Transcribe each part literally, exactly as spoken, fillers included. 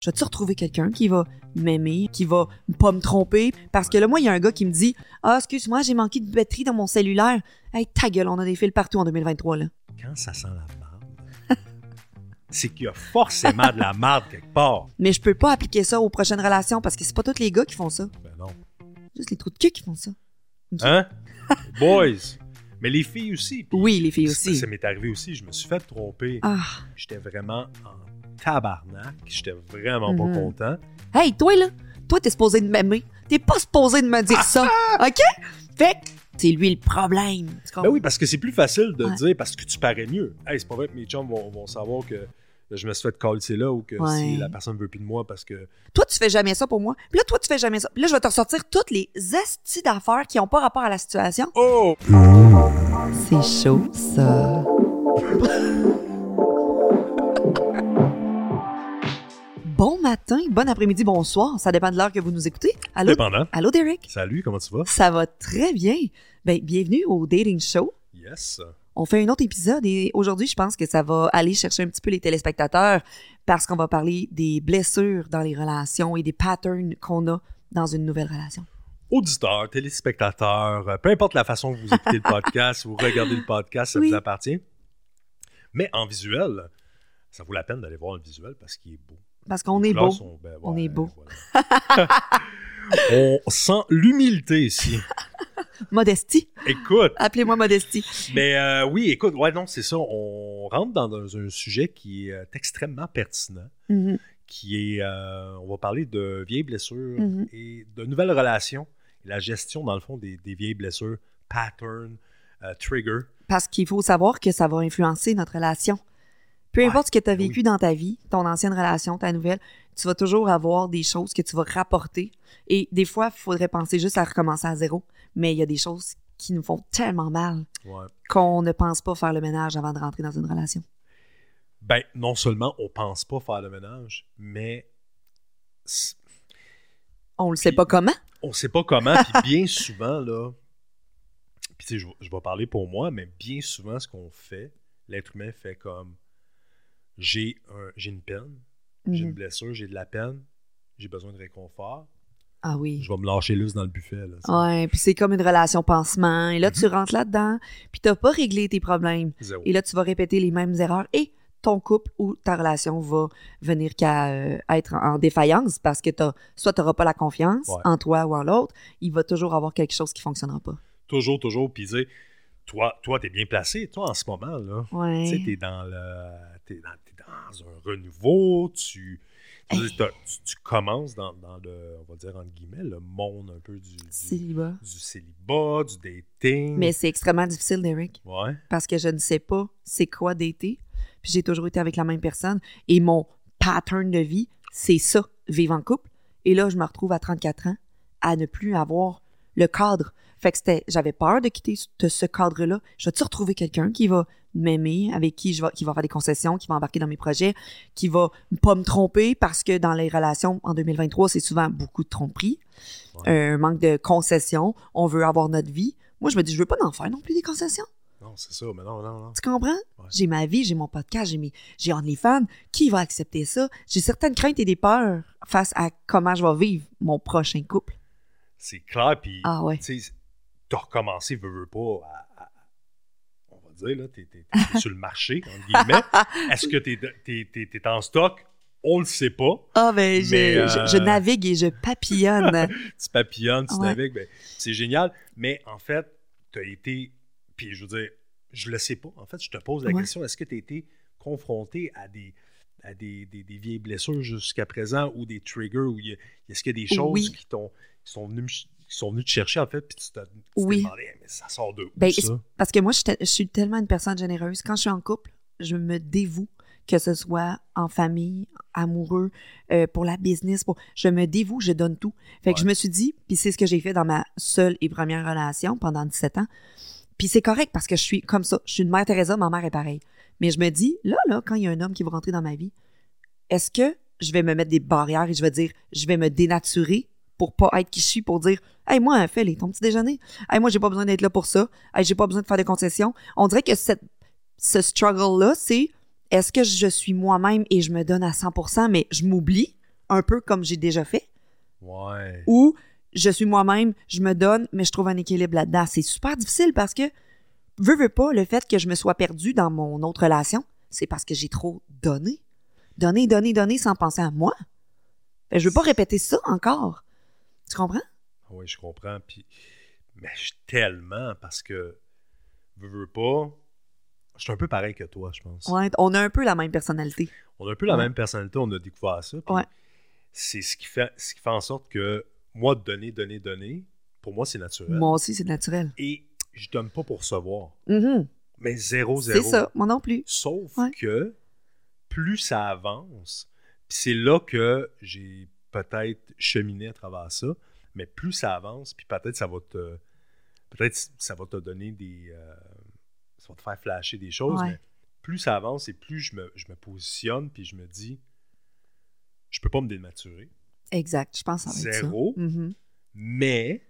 Je vais-tu retrouver quelqu'un qui va m'aimer, qui va pas me tromper? Parce que là, moi, il y a un gars qui me dit « Ah, excuse-moi, j'ai manqué de batterie dans mon cellulaire. » Hey, ta gueule, on a des fils partout en deux mille vingt-trois, là. Quand ça sent la marde, c'est qu'il y a forcément de la marde quelque part. Mais je peux pas appliquer ça aux prochaines relations parce que c'est pas tous les gars qui font ça. Ben non. Juste les trous de cul qui font ça. Okay. Hein? Boys! Mais les filles aussi. Oui, les filles aussi. Ça, ça m'est arrivé aussi. Je me suis fait tromper. Ah. J'étais vraiment en tabarnak. J'étais vraiment Mm-hmm. pas content. Hey, toi, là, toi, t'es supposé de m'aimer. T'es pas supposé de me dire ça. OK? Fait que c'est lui le problème. Ben oui, parce que c'est plus facile de ouais. dire parce que tu parais mieux. Hey, c'est pas vrai que mes chums vont, vont savoir que je me suis fait coller là ou que ouais. si la personne veut plus de moi parce que... Toi, tu fais jamais ça pour moi. Puis là, toi, tu fais jamais ça. Puis là, je vais te ressortir toutes les estis d'affaires qui ont pas rapport à la situation. Oh! C'est chaud, ça. Bon matin, bon après-midi, bonsoir. Ça dépend de l'heure que vous nous écoutez. Allô? Dépendant. Allô, Derek? Salut, comment tu vas? Ça va très bien. Ben, bienvenue au Dating Show. Yes. On fait un autre épisode et aujourd'hui, je pense que ça va aller chercher un petit peu les téléspectateurs parce qu'on va parler des blessures dans les relations et des patterns qu'on a dans une nouvelle relation. Auditeurs, téléspectateurs, peu importe la façon que vous écoutez le podcast, vous regardez le podcast, ça oui. vous appartient. Mais en visuel, ça vaut la peine d'aller voir le visuel parce qu'il est beau. Parce qu'on est beau. Sont, ben, ouais, on est beau. Voilà. On sent l'humilité ici. Modestie. Écoute. Appelez-moi Modestie. Mais euh, oui, écoute, ouais, non, c'est ça. On rentre dans un sujet qui est extrêmement pertinent. Mm-hmm. Qui est, euh, on va parler de vieilles blessures mm-hmm. et de nouvelles relations. Et la gestion, dans le fond, des, des vieilles blessures, pattern, euh, trigger. Parce qu'il faut savoir que ça va influencer notre relation. Peu importe ouais, ce que tu as vécu oui. dans ta vie, ton ancienne relation, ta nouvelle, tu vas toujours avoir des choses que tu vas rapporter. Et des fois, il faudrait penser juste à recommencer à zéro. Mais il y a des choses qui nous font tellement mal ouais. qu'on ne pense pas faire le ménage avant de rentrer dans une relation. Ben, non seulement on pense pas faire le ménage, mais... C'est... On le sait puis, pas comment. On sait pas comment, puis bien souvent, là... Puis tu sais, je, je vais parler pour moi, mais bien souvent, ce qu'on fait, l'être humain fait comme... J'ai, un, j'ai une peine, mm-hmm. j'ai une blessure, j'ai de la peine, j'ai besoin de réconfort. Ah oui. Je vais me lâcher loose dans le buffet. Là, ouais, puis c'est comme une relation pansement. Et là, mm-hmm. tu rentres là-dedans, puis t'as pas réglé tes problèmes. Zéro. Et là, tu vas répéter les mêmes erreurs et ton couple ou ta relation va venir qu'à euh, être en défaillance parce que t'as, soit t'auras pas la confiance ouais. en toi ou en l'autre, il va toujours avoir quelque chose qui fonctionnera pas. Toujours, toujours. Puis tu sais, toi, toi, t'es bien placé. Toi, en ce moment, là, ouais. tu sais, t'es dans le... T'es dans, t'es dans un renouveau, tu... Tu, hey. tu, tu commences dans, dans le, on va dire entre guillemets, le monde un peu du, du, célibat. du célibat, du dating. Mais c'est extrêmement difficile, Derek. Ouais. Parce que je ne sais pas c'est quoi dater. Puis j'ai toujours été avec la même personne. Et mon pattern de vie, c'est ça, vivre en couple. Et là, je me retrouve à trente-quatre ans à ne plus avoir le cadre. Fait que c'était, j'avais peur de quitter ce, ce cadre-là. Je vais-tu retrouver quelqu'un qui va m'aimer, avec qui je vais, qui va faire des concessions, qui va embarquer dans mes projets, qui va pas me tromper parce que dans les relations en deux mille vingt-trois, c'est souvent beaucoup de tromperies, ouais. un manque de concessions. On veut avoir notre vie. Moi, je me dis, je veux pas en faire non plus des concessions. Non, c'est ça, mais non, non, non. Tu comprends? Ouais. J'ai ma vie, j'ai mon podcast, j'ai, mes, j'ai OnlyFans. Qui va accepter ça? J'ai certaines craintes et des peurs face à comment je vais vivre mon prochain couple. C'est clair, puis ah ouais. tu sais, t'as recommencé, veux, veux pas, à, à, on va dire, là, t'es, t'es, t'es sur le marché, entre guillemets. Est-ce que t'es, t'es, t'es, t'es en stock? On le sait pas. Ah, ben, je, euh... je, je navigue et je papillonne. Tu papillonnes, tu ouais. navigues, ben, c'est génial. Mais en fait, t'as été, puis je veux dire, je le sais pas. En fait, je te pose la ouais. question, est-ce que t'as été confronté à des... à des, des, des vieilles blessures jusqu'à présent ou des triggers, ou y a, est-ce qu'il y a des choses oui. qui, t'ont, qui, sont venues, qui sont venues te chercher, en fait, puis tu, t'as, tu oui. t'es demandé, mais ça sort de où, ben, ça? Parce que moi, je, je suis tellement une personne généreuse. Quand je suis en couple, je me dévoue, que ce soit en famille, amoureux, euh, pour la business, pour... je me dévoue, je donne tout. Fait ouais. que je me suis dit, puis c'est ce que j'ai fait dans ma seule et première relation pendant dix-sept ans, puis c'est correct parce que je suis comme ça. Je suis une mère Teresa, ma mère est pareille. Mais je me dis, là, là, quand il y a un homme qui va rentrer dans ma vie, est-ce que je vais me mettre des barrières et je vais dire, je vais me dénaturer pour pas être qui je suis, pour dire, hey, moi, fais-les, ton petit déjeuner. Hey, moi, j'ai pas besoin d'être là pour ça. Hey, j'ai pas besoin de faire des concessions. On dirait que cette, ce struggle-là, c'est, est-ce que je suis moi-même et je me donne à cent pour cent, mais je m'oublie, un peu comme j'ai déjà fait. Ouais. Ou je suis moi-même, je me donne, mais je trouve un équilibre là-dedans. C'est super difficile parce que, veux, veux pas, le fait que je me sois perdue dans mon autre relation, c'est parce que j'ai trop donné. Donné, donné, donné sans penser à moi. Ben, je veux pas répéter ça encore. Tu comprends? Oui, je comprends. Puis, mais je tellement parce que, veux, veux pas, je suis un peu pareil que toi, je pense. Ouais, on a un peu la même personnalité. On a un peu la Ouais. même personnalité, on a découvert ça. Puis Ouais. c'est ce qui fait, ce qui fait en sorte que moi, donner, donner, donner, pour moi, c'est naturel. Moi aussi, c'est naturel. Et je donne pas pour recevoir. Mhm. Mais zéro, zéro. C'est ça, moi non plus. Sauf Ouais. que plus ça avance, puis c'est là que j'ai peut-être cheminé à travers ça, mais plus ça avance, puis peut-être ça va te peut-être ça va te donner des euh, ça va te faire flasher des choses, Ouais. mais plus ça avance et plus je me, je me positionne, puis je me dis je peux pas me dénaturer. Exact, je pense que ça va être ça. Zéro. Mhm. Mais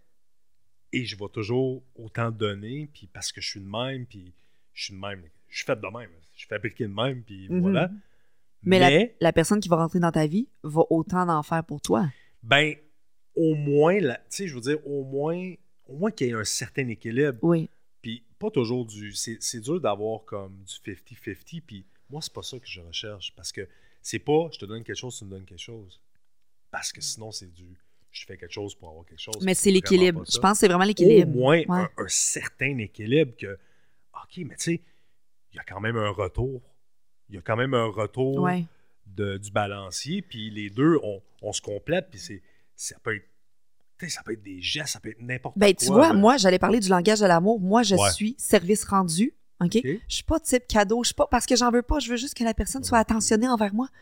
et je vais toujours autant donner, puis parce que je suis de même, puis je suis de même, je suis fait de même, je suis fabriqué de même, puis Mhm. voilà. Mais, Mais, la, la personne qui va rentrer dans ta vie va autant en faire pour toi. ben, au moins, la- tu sais, je veux dire, au moins, au moins qu'il y ait un certain équilibre. Oui. Puis pas toujours du... C'est, c'est dur d'avoir comme du cinquante cinquante, puis moi, c'est pas ça que je recherche, parce que c'est pas je te donne quelque chose, tu me donnes quelque chose. Parce que sinon, c'est du je fais quelque chose pour avoir quelque chose. Mais c'est vraiment l'équilibre. pas ça. Je pense que c'est vraiment l'équilibre. Au moins Ouais. un, un certain équilibre que, OK, mais tu sais, il y a quand même un retour. Il y a quand même un retour Ouais. de, du balancier, puis les deux, on, on se complète, puis c'est, ça peut être tu sais, ça peut être des gestes, ça peut être n'importe Ben, quoi. tu vois, là. moi, j'allais parler du langage de l'amour. Moi, je Ouais. suis service rendu. OK? OK. Je suis pas type cadeau. Je suis pas parce que j'en veux pas. Je veux juste que la personne soit attentionnée envers moi.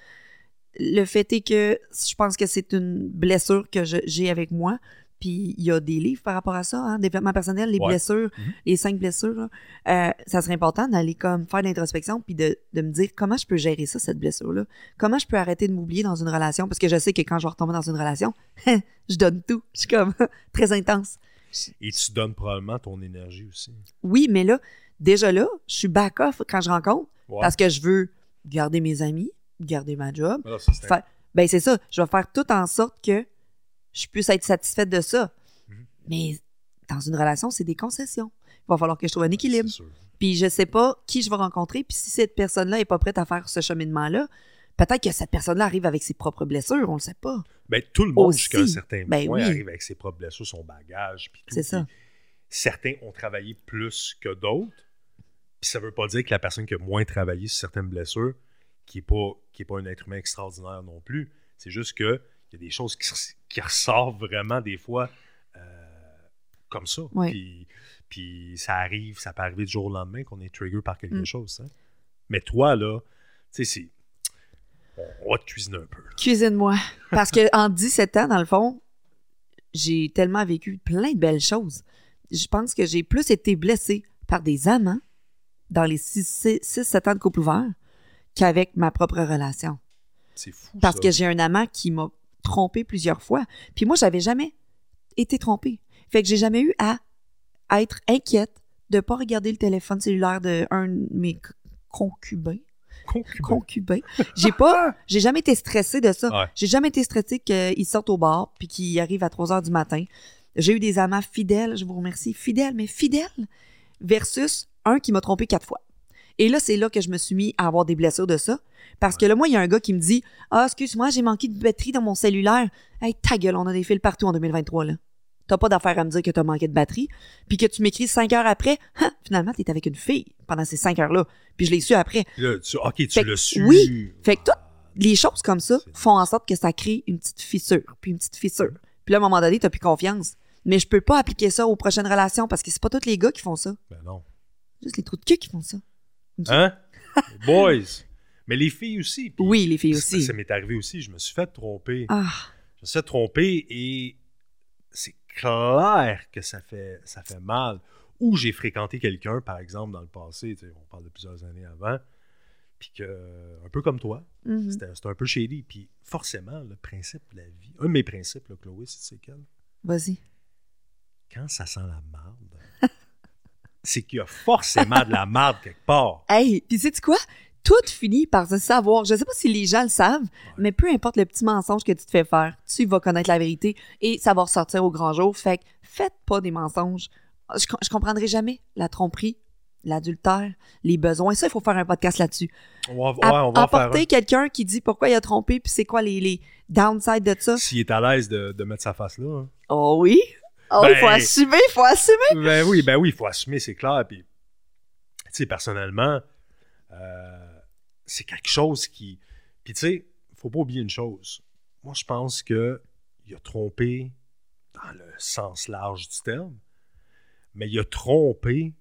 Le fait est que je pense que c'est une blessure que je- j'ai avec moi. Puis il y a des livres par rapport à ça, hein, développement personnel, les Ouais. blessures, Mhm. les cinq blessures. là. Euh, ça serait important d'aller comme faire de l'introspection puis de, de me dire comment je peux gérer ça, cette blessure-là. Comment je peux arrêter de m'oublier dans une relation. Parce que je sais que quand je vais retomber dans une relation, je donne tout. Je suis comme très intense. Et tu donnes probablement ton énergie aussi. Oui, mais là, déjà là, je suis back-off quand je rencontre Ouais. parce que je veux garder mes amis, garder ma job. Alors, ça, c'est Faire- ben c'est ça, je vais faire tout en sorte que je puisse être satisfaite de ça. Mhm. Mais dans une relation, c'est des concessions. Il va falloir que je trouve un équilibre. C'est sûr. Puis je sais pas qui je vais rencontrer, puis si cette personne-là est pas prête à faire ce cheminement-là, peut-être que cette personne-là arrive avec ses propres blessures, on le sait pas. Ben, tout le monde, Aussi. jusqu'à un certain Ben point, oui. arrive avec ses propres blessures, son bagage, puis tout. C'est ça. Puis certains ont travaillé plus que d'autres. Puis ça veut pas dire que la personne qui a moins travaillé sur certaines blessures, qui n'est pas, qui est pas un être humain extraordinaire non plus. C'est juste que il y a des choses qui, qui ressortent vraiment des fois euh, comme ça. Ouais. Puis, puis ça arrive, ça peut arriver du jour au lendemain qu'on est trigger par quelque Mm. chose. Hein. Mais toi, là, tu sais, c'est... On, on va te cuisiner un peu. là. Cuisine-moi. Parce que en dix-sept ans, dans le fond, j'ai tellement vécu plein de belles choses. Je pense que j'ai plus été blessée par des amants dans les six sept ans de couple ouvert qu'avec ma propre relation. C'est fou, Parce ça. que j'ai un amant qui m'a trompée plusieurs fois. Puis moi, j'avais jamais été trompée. Fait que j'ai jamais eu à, à être inquiète de pas regarder le téléphone cellulaire de un de mes c- concubins. Concubin. Concubins. J'ai pas, j'ai jamais été stressée de ça. Ouais. J'ai jamais été stressée qu'ils sortent au bar puis qu'ils arrivent à trois heures du matin. J'ai eu des amants fidèles, je vous remercie, fidèles, mais fidèles, versus un qui m'a trompé quatre fois. Et là, c'est là que je me suis mis à avoir des blessures de ça. Parce que là, moi, il y a un gars qui me dit « Ah, excuse-moi, j'ai manqué de batterie dans mon cellulaire. » Hey, ta gueule, on a des fils partout en deux mille vingt-trois, là. T'as pas d'affaire à me dire que t'as manqué de batterie, puis que tu m'écris cinq heures après, hein, finalement, t'es avec une fille pendant ces cinq heures-là. Puis je l'ai su après. Là, tu- OK, tu Fait que l'as su. oui. Fait que tout- Ah, Les choses comme ça C'est- font en sorte que ça crée une petite fissure, puis une petite fissure. Puis là, à un moment donné, t'as plus confiance. Mais je peux pas appliquer ça aux prochaines relations parce que c'est pas tous les gars qui font ça. Ben non. Juste les trous de cul qui font ça. Hein? Les boys. Mais les filles aussi. Puis Oui, les filles ça- aussi. Ça m'est arrivé aussi. Je me suis fait tromper. Ah, Je me suis fait tromper et c'est clair que ça fait, ça fait mal. Ou j'ai fréquenté quelqu'un, par exemple, dans le passé, tu sais, on parle de plusieurs années avant, puis que, un peu comme toi, mhm. c'était c'était un peu shady. Puis forcément, le principe de la vie, un de mes principes, là, Chloé, c'est c'est quel? Vas-y. Quand ça sent la marde, c'est qu'il y a forcément de la marde quelque part. Hey, puis sais-tu quoi? tout finit par se savoir. Je sais pas si les gens le savent, ouais. mais peu importe le petit mensonge que tu te fais faire, tu vas connaître la vérité et ça va ressortir au grand jour. Fait que faites pas des mensonges. Je, je comprendrai jamais la tromperie, l'adultère, les besoins. Ça, il faut faire un podcast là-dessus. On va, ouais, on va apporter quelqu'un qui dit pourquoi il a trompé puis c'est quoi les, les downsides de ça. S'il est à l'aise de, de mettre sa face là. Hein. Oh oui. Oh, il ben, faut assumer, il faut assumer. Ben oui, ben oui, il faut assumer, c'est clair. Puis, tu sais, personnellement, euh, c'est quelque chose qui... Puis, tu sais, faut pas oublier une chose. Moi, je pense que il a trompé dans le sens large du terme, mais il a trompé...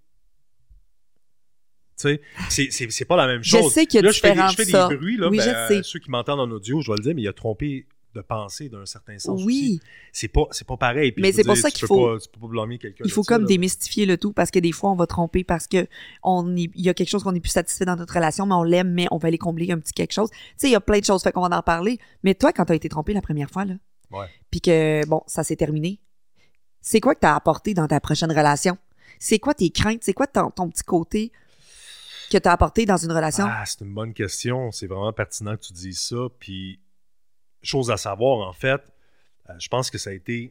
Tu sais, c'est, c'est, c'est pas la même chose. Je sais qu'il y a là, je fais, des, je fais ça. des bruits, là, oui, ben, je sais. Ceux qui m'entendent en audio, je vais le dire, mais il a trompé de penser d'un certain sens oui. aussi. C'est pas, c'est pas pareil. Puis mais c'est dire, pour ça qu'il faut... Pas, tu peux pas blâmer quelqu'un. Il faut ça, comme là, démystifier le tout parce que des fois, on va tromper parce que on est, il y a quelque chose qu'on n'est plus satisfait dans notre relation, mais on l'aime, mais on va aller combler un petit quelque chose. Tu sais, il y a plein de choses, fait qu'on va en parler. Mais toi, quand tu as été trompé la première fois, là, ouais. puis que, bon, ça s'est terminé, c'est quoi que tu as apporté dans ta prochaine relation? C'est quoi tes craintes? C'est quoi ton, ton petit côté que tu as apporté dans une relation? Ah, c'est une bonne question. C'est vraiment pertinent que tu dises ça. Puis, chose à savoir, en fait, euh, je pense que ça a été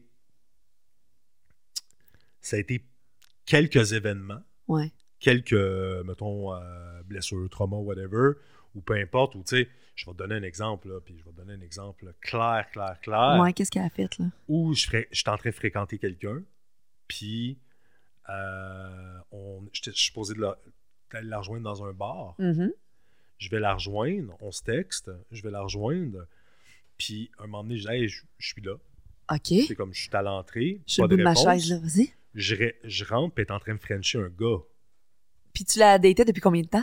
ça a été quelques événements, ouais. quelques, mettons, euh, blessures, traumas, whatever, ou peu importe, ou tu sais, je vais te donner un exemple, là, puis je vais te donner un exemple clair, clair, clair. Ouais, qu'est-ce qu'elle a fait, là? Où je suis en train de fréquenter quelqu'un, puis euh, on, je suis supposé de la, d'aller la rejoindre dans un bar. Mm-hmm. Je vais la rejoindre, on se texte, je vais la rejoindre, puis un moment donné, je dis, hey, je, je suis là. OK. C'est comme je suis à l'entrée. Je suis au bout de ma chaise, là, vas-y. Je, je rentre, puis elle est en train de frencher un gars. Puis tu l'as daté depuis combien de temps?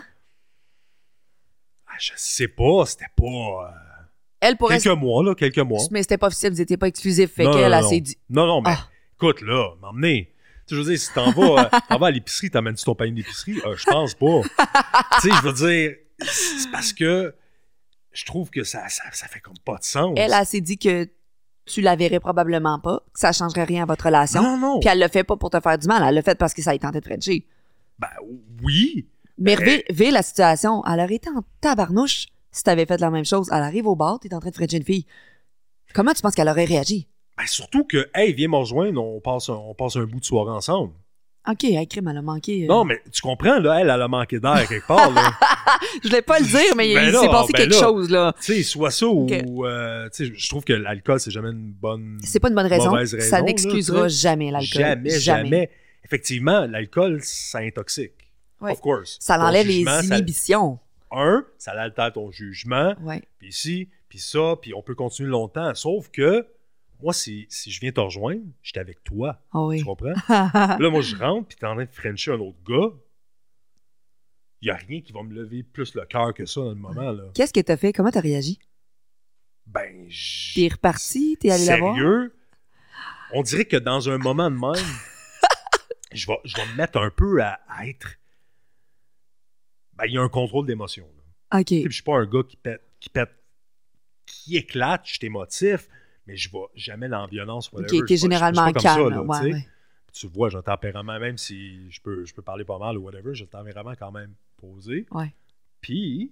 Ah, je sais pas, c'était pas... Euh, elle pourrait... Quelques mois, là, quelques mois. Mais c'était pas officiel, vous étiez pas exclusif, fait non, qu'elle, non, elle non. s'est dit... Non, non, mais ah. écoute, là, m'emmener. Tu sais, je veux dire, si t'en vas, euh, t'en vas à l'épicerie, t'amènes-tu ton panier d'épicerie? Euh, je pense pas. Tu sais, je veux dire, c'est parce que je trouve que ça, ça, ça fait comme pas de sens. Elle, elle s'est dit que tu la verrais probablement pas, que ça changerait rien à votre relation. Non, non. Puis elle le fait pas pour te faire du mal, elle le fait parce que ça a tenté de frencher. Ben oui. Mais ben... vis la situation, elle aurait été en tabarnouche si t'avais fait la même chose. Elle arrive au bar, t'es en train de frencher une fille. Comment tu penses qu'elle aurait réagi? Ben surtout que, hey, viens me rejoindre, on passe un, on passe un bout de soirée ensemble. OK, hey, crime, elle a manqué. Euh... Non, mais tu comprends, là, elle, elle a manqué d'air quelque part, là. Je voulais pas le dire, mais ben il là, s'est passé ben quelque là, chose, là. Tu sais, soit ça okay. ou... Euh, tu sais, je trouve que l'alcool, c'est jamais une bonne... C'est pas une bonne raison. raison ça n'excusera là, jamais l'alcool. Jamais, jamais, jamais. Effectivement, l'alcool, ça intoxique. Ouais. Of course. Ça enlève les inhibitions. Ça, un, ça altère ton jugement. Ouais. Puis ci, puis ça, puis on peut continuer longtemps. Sauf que... Moi, si, si je viens te rejoindre, j'étais avec toi. Oh oui. Tu comprends? Là, moi, je rentre, puis t'es en train de frencher un autre gars. Il n'y a rien qui va me lever plus le cœur que ça dans le moment. Là. Qu'est-ce que t'as fait? Comment t'as réagi? Ben, je... T'es reparti? T'es allé la voir? Sérieux? On dirait que dans un moment de même, je, vais, je vais me mettre un peu à, à être... Ben, il y a un contrôle d'émotion. Là. OK. Je suis pas un gars qui pète, qui pète, qui éclate, je suis émotif. Mais je ne vais jamais dans la violence. Whatever. OK, t'es généralement calme. Ça, là, ouais, ouais. Tu vois, j'ai un tempérament, même si je peux, je peux parler pas mal ou whatever, j'ai un tempérament quand même posé. Ouais. Puis,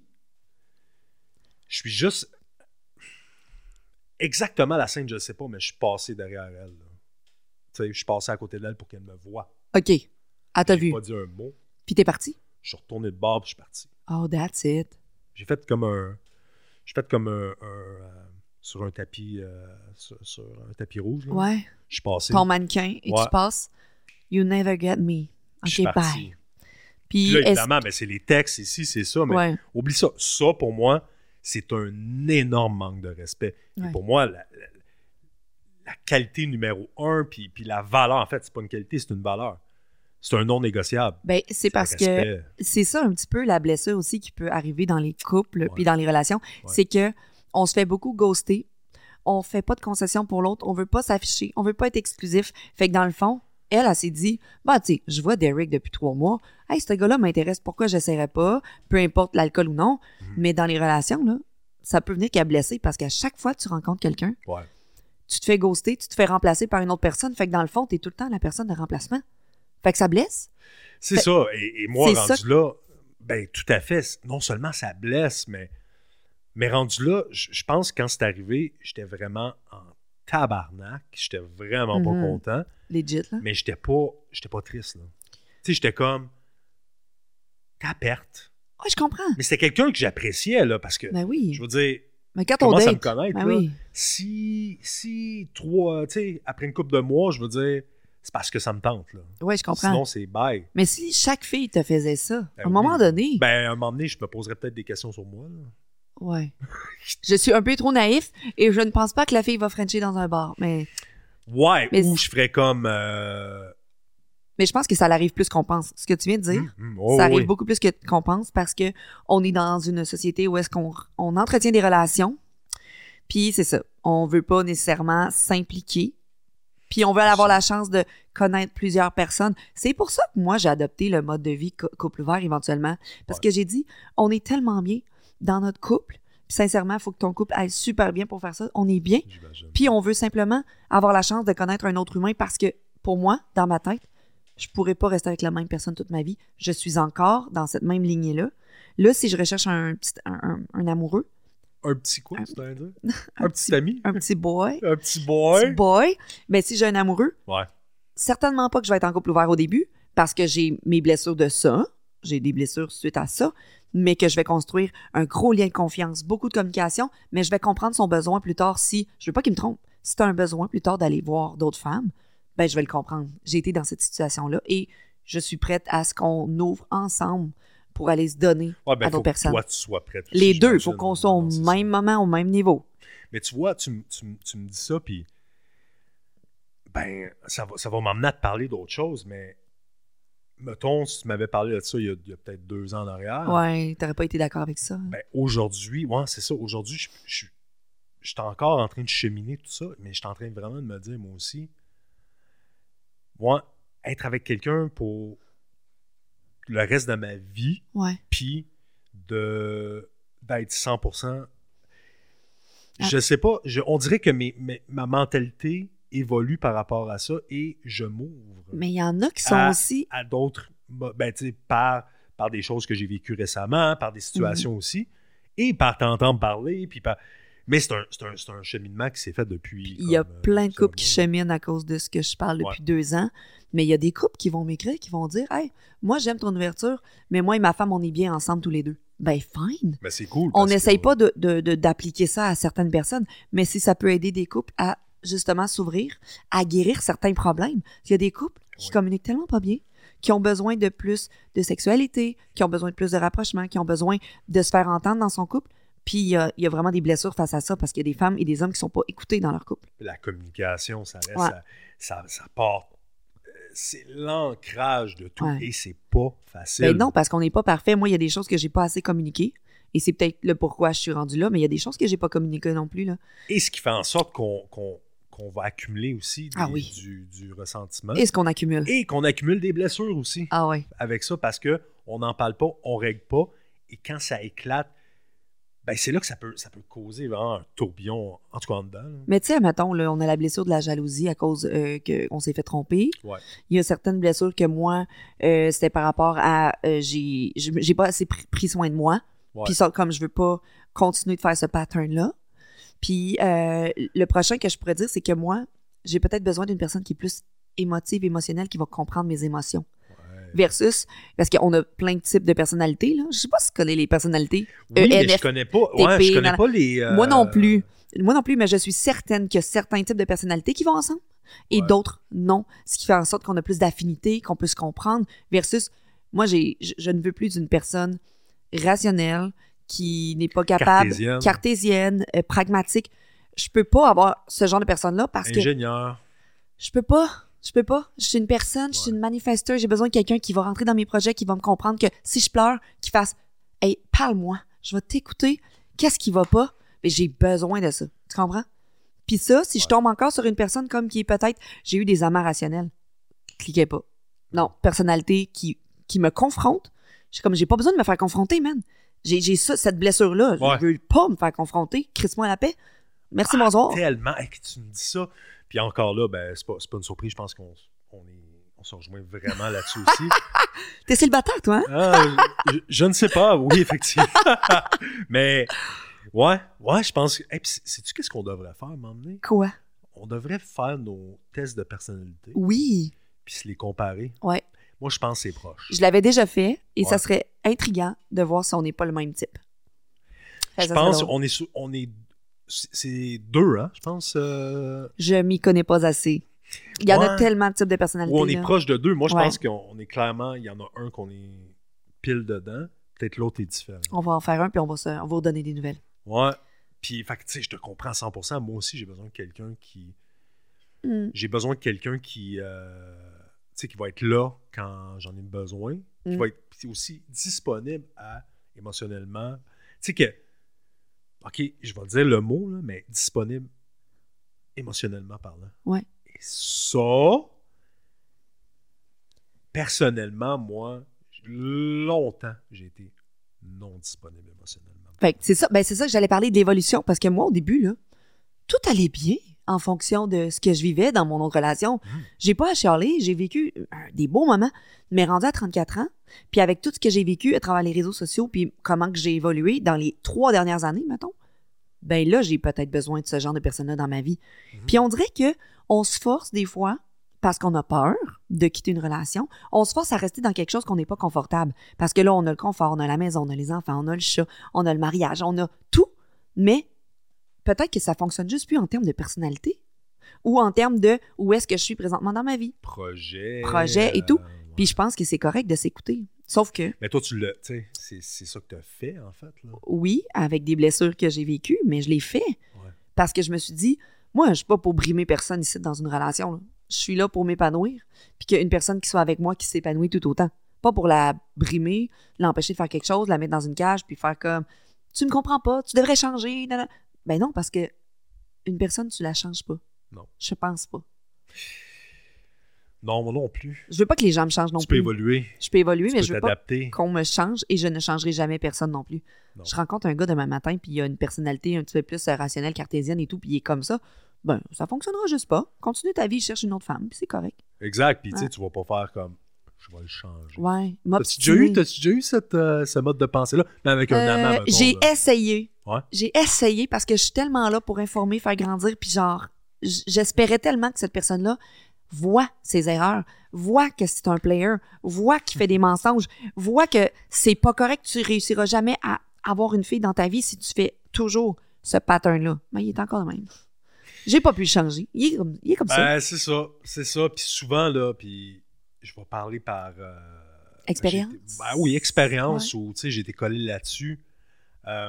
je suis juste... Exactement la scène, je ne sais pas, mais je suis passé derrière elle. Tu sais, je suis passé à côté d'elle pour qu'elle me voie. OK. Elle t'a vu. J'ai pas dit un mot. Puis t'es parti? Je suis retourné de bord puis je suis parti. Oh, that's it. J'ai fait comme un... J'ai fait comme un... un sur un tapis euh, sur, sur un tapis rouge. Là. Ouais. Je suis passé. Ton mannequin, et ouais. tu passes. You never get me. OK, bye. Puis, Puis là, évidemment, ben, c'est les textes ici, c'est ça. Mais ouais. Oublie ça. Ça, pour moi, c'est un énorme manque de respect. Ouais. Et pour moi, la, la, la qualité numéro un, puis, puis la valeur, en fait, c'est pas une qualité, c'est une valeur. C'est un non négociable. Ben, c'est, c'est parce que c'est ça un petit peu la blessure aussi qui peut arriver dans les couples, ouais. puis dans les relations. Ouais. C'est que on se fait beaucoup ghoster, on fait pas de concessions pour l'autre, on veut pas s'afficher, on veut pas être exclusif. Fait que dans le fond, elle, elle s'est dit, bah, tu sais, je vois Derek depuis trois mois. Hey, ce gars-là m'intéresse, pourquoi j'essaierais pas, peu importe l'alcool ou non. Mm-hmm. Mais dans les relations, là, ça peut venir qu'à blesser parce qu'à chaque fois que tu rencontres quelqu'un, ouais. tu te fais ghoster, tu te fais remplacer par une autre personne. Fait que dans le fond, t'es tout le temps la personne de remplacement. Fait que ça blesse. C'est fait, ça. Et, et moi, rendu ça... là, Ben, tout à fait. Non seulement ça blesse, mais, mais rendu là, je, je pense que quand c'est arrivé, j'étais vraiment en tabarnak. J'étais vraiment Mm-hmm. pas content. Legit, là. Mais j'étais pas, j'étais pas triste, là. Tu sais, j'étais comme... Ta perte. Ouais, je comprends. Mais c'était quelqu'un que j'appréciais, là, parce que, Ben oui. je veux dire, Mais quand on commence date... à me connaître, ben là. oui. Si, si trois, tu sais, après une couple de mois, je veux dire, c'est parce que ça me tente, là. Ouais, je comprends. Sinon, c'est bye. Mais si chaque fille te faisait ça, Ben à un moment oui. donné... Ben, à un moment donné, je me poserais peut-être des questions sur moi, là. Ouais. Je suis un peu trop naïf et je ne pense pas que la fille va frencher dans un bar, mais... Ouais, Mais ou c'est- je ferais comme... Euh... Mais je pense que ça l'arrive plus qu'on pense. Ce que tu viens de dire, hum, hum, oh, ça arrive oui. beaucoup plus que qu'on pense parce que on est dans une société où est-ce qu'on on entretient des relations. Puis c'est ça, on veut pas nécessairement s'impliquer. Puis on veut avoir la chance de connaître plusieurs personnes. C'est pour ça que moi j'ai adopté le mode de vie cou- couple ouvert éventuellement parce Ouais. que j'ai dit on est tellement bien dans notre couple. Puis sincèrement, il faut que ton couple aille super bien pour faire ça. On est bien. J'imagine. Puis on veut simplement avoir la chance de connaître un autre humain parce que pour moi, dans ma tête, je pourrais pas rester avec la même personne toute ma vie. Je suis encore dans cette même lignée-là. Là, si je recherche un, petit, un, un- un amoureux, Un petit quoi, Un- tu dois dire? un Un petit ami? un petit boy, Un petit boy? petit boy, mais si j'ai un amoureux, Ouais. certainement pas que je vais être en couple ouvert au début parce que j'ai mes blessures de ça. J'ai des blessures suite à ça, mais que je vais construire un gros lien de confiance, beaucoup de communication, mais je vais comprendre son besoin plus tard si, je veux pas qu'il me trompe, si tu as un besoin plus tard d'aller voir d'autres femmes, ben je vais le comprendre. J'ai été dans cette situation-là et je suis prête à ce qu'on ouvre ensemble pour aller se donner Ouais, ben, à faut d'autres que personnes. toi, tu sois prête aussi, Les deux, il j'imagine. faut qu'on soit au Non, c'est même ça. moment, au même niveau. Mais tu vois, tu, m- tu, m- tu me dis ça, puis ben, ça va, ça va m'emmener à te parler d'autre chose, mais mettons, si tu m'avais parlé de ça il y a, il y a peut-être deux ans en arrière, Ouais, t'aurais pas été d'accord avec ça. ben, aujourd'hui, ouais, c'est ça, aujourd'hui, je, je, je suis encore en train de cheminer tout ça, mais je suis en train vraiment de me dire, moi aussi, moi, être avec quelqu'un pour le reste de ma vie, Ouais. puis de d'être cent pour cent. Ah. Je sais pas, je- on dirait que mes, mes- ma mentalité évolue par rapport à ça et je m'ouvre Mais il y en a qui sont à, aussi... à d'autres, ben, tu sais, par, par des choses que j'ai vécues récemment, par des situations Mm-hmm. aussi, et par t'entendre parler, puis par... Mais c'est un, c'est un, c'est un cheminement qui s'est fait depuis... Il y a comme, euh, plein de plusieurs couples qui mois. cheminent à cause de ce que je parle depuis Ouais. deux ans. Mais il y a des couples qui vont m'écrire, qui vont dire « Hey, moi, j'aime ton ouverture, mais moi et ma femme, on est bien ensemble tous les deux. » Ben, fine. Mais c'est cool. On parce n'essaye que- pas de, de- de- d'appliquer ça à certaines personnes, mais si ça peut aider des couples à, justement, s'ouvrir, à guérir certains problèmes. Il y a des couples qui Oui. communiquent tellement pas bien, qui ont besoin de plus de sexualité, qui ont besoin de plus de rapprochement, qui ont besoin de se faire entendre dans son couple. Puis il y a, il y a vraiment des blessures face à ça parce qu'il y a des femmes et des hommes qui sont pas écoutés dans leur couple. La communication, ça reste, Ouais. ça, ça, ça part. euh, C'est l'ancrage de tout Ouais. et c'est pas facile. Ben non, parce qu'on n'est pas parfait. Moi, il y a des choses que j'ai pas assez communiquées. Et c'est peut-être le pourquoi je suis rendue là, mais il y a des choses que j'ai pas communiquées non plus. Là. Et ce qui fait en sorte qu'on qu'on- qu'on va accumuler aussi des- Ah oui. du, du ressentiment Et ce qu'on accumule. et qu'on accumule des blessures aussi Ah ouais. avec ça parce que on n'en parle pas, on règle pas et quand ça éclate, ben c'est là que ça peut, ça peut causer vraiment un tourbillon, en tout cas en dedans. là. Mais tu sais, mettons, là, on a la blessure de la jalousie à cause euh, qu'on s'est fait tromper. Ouais. Il y a certaines blessures que moi, euh, c'était par rapport à euh, j'ai j'ai pas assez pris, pris soin de moi. Ouais. Puis ça, comme je veux pas continuer de faire ce pattern-là. Puis euh, le prochain que je pourrais dire, c'est que moi, j'ai peut-être besoin d'une personne qui est plus émotive, émotionnelle, qui va comprendre mes émotions. Ouais. Versus, parce qu'on a plein de types de personnalités, là. Je sais pas si tu connais les personnalités. Oui, mais E N F je connais pas, ouais, je connais nan- pas les... euh, Moi non plus. Moi non plus, mais je suis certaine qu'il y a certains types de personnalités qui vont ensemble et Ouais. d'autres non. Ce qui fait en sorte qu'on a plus d'affinité, qu'on peut se comprendre. Versus, moi, j'ai, je, je ne veux plus d'une personne rationnelle qui n'est pas capable, Cartésienne. cartésienne, euh, pragmatique. Je peux pas avoir ce genre de personne-là parce que Ingénieur. je peux pas. Je peux pas. Je suis une personne, je suis Ouais. une manifesteur. J'ai besoin de quelqu'un qui va rentrer dans mes projets, qui va me comprendre que si je pleure, qu'il fasse « Hey, parle-moi. Je vais t'écouter. Qu'est-ce qui va pas? » Mais j'ai besoin de ça. Tu comprends? Puis ça, si je Ouais. tombe encore sur une personne comme qui est peut-être... J'ai eu des amants rationnels. Cliquez pas. Non, personnalité qui, qui me confronte. Je suis comme, j'ai pas besoin de me faire confronter, man. J'ai, j'ai ça, cette blessure-là. Ouais. Je veux pas me faire confronter. Crisse-moi la paix. Merci, bonsoir. Tellement. Hey, que tu me dis ça. Puis encore là, ben, c'est pas, c'est pas une surprise. Je pense qu'on on est, on on se rejoint vraiment là-dessus aussi. T'es célibataire, toi, hein? Ah, je, je ne sais pas, oui, effectivement. Mais, ouais, ouais, je pense... Hey, puis sais-tu qu'est-ce qu'on devrait faire, m'emmener? Quoi? On devrait faire nos tests de personnalité. Oui. Puis se les comparer. Ouais. Moi, je pense que c'est proche. Je l'avais déjà fait et ouais. ça serait intriguant de voir si on n'est pas le même type. Je pense qu'on est... Sou- on est c'est deux, hein, je pense. Euh... Je m'y connais pas assez. Il y en ouais. a tellement de types de personnalités. Ou on est là. proche de deux. Moi, je ouais. pense qu'on est clairement... Il y en a un qu'on est pile dedans. Peut-être l'autre est différent. On va en faire un, puis on va, se, on va vous donner des nouvelles. Ouais. Puis, fait que, tu sais, je te comprends à cent pour cent. Moi aussi, j'ai besoin de quelqu'un qui... Mm. J'ai besoin de quelqu'un qui... Euh... Tu sais, qui va être là quand j'en ai besoin. Mm. Qui va être aussi disponible à, émotionnellement. Tu sais que... OK, je vais dire le mot, là, mais disponible émotionnellement parlant. Ouais. Et ça, personnellement, moi, longtemps, j'ai été non disponible émotionnellement. Fait que c'est ça, ben c'est ça que j'allais parler d'évolution, parce que moi, au début, là, tout allait bien en fonction de ce que je vivais dans mon autre relation. Mmh. J'ai pas à chialer, j'ai vécu des beaux moments, mais rendu à trente-quatre ans, puis avec tout ce que j'ai vécu à travers les réseaux sociaux, puis comment que j'ai évolué dans les trois dernières années, mettons, ben là, j'ai peut-être besoin de ce genre de personnes-là dans ma vie. Mmh. Puis on dirait que on se force des fois, parce qu'on a peur de quitter une relation, on se force à rester dans quelque chose qu'on n'est pas confortable. Parce que là, on a le confort, on a la maison, on a les enfants, on a le chat, on a le mariage, on a tout, mais peut-être que ça fonctionne juste plus en termes de personnalité ou en termes de où est-ce que je suis présentement dans ma vie. Projet. Projet et tout. Euh, ouais. Puis je pense que c'est correct de s'écouter. Sauf que... Mais toi, tu l'as, tu sais, c'est, c'est ça que tu as fait, en fait. Là. Oui, avec des blessures que j'ai vécues, mais je l'ai fait. Ouais. Parce que je me suis dit, moi, je suis pas pour brimer personne ici dans une relation. Là. Je suis là pour m'épanouir. Puis qu'il y a une personne qui soit avec moi qui s'épanouit tout autant. Pas pour la brimer, l'empêcher de faire quelque chose, la mettre dans une cage, puis faire comme, tu me comprends pas, tu devrais changer. Nan, nan. Ben non, parce que une personne, tu la changes pas. Non. Je pense pas. Non, moi non plus. Je veux pas que les gens me changent non tu plus. Tu peux évoluer. Je peux évoluer, tu mais peux je veux t'adapter. pas qu'on me change et je ne changerai jamais personne non plus. Non. Je rencontre un gars demain matin, puis il a une personnalité un petit peu plus rationnelle, cartésienne et tout, puis il est comme ça. Ben, ça fonctionnera juste pas. Continue ta vie, cherche une autre femme, puis c'est correct. Exact, puis tu sais, ouais. tu vas pas faire comme... Je vais le changer. Ouais, T'as-tu déjà eu, t'as-tu déjà eu cette, euh, ce mode de pensée-là? Mais avec un euh, amant, mettons, J'ai là. essayé. Ouais? J'ai essayé parce que je suis tellement là pour informer, faire grandir, puis genre, j'espérais tellement que cette personne-là voit ses erreurs, voit que c'est un player, voit qu'il fait des mensonges, voit que c'est pas correct, tu réussiras jamais à avoir une fille dans ta vie si tu fais toujours ce pattern-là. Mais il est encore le même. J'ai pas pu le changer. Il est comme, il est comme ben, ça. C'est ça, c'est ça. Puis souvent, là, puis je vais parler par... Euh, expérience? Ben oui, expérience, ouais. Où, tu sais, j'ai été collé là-dessus. Euh,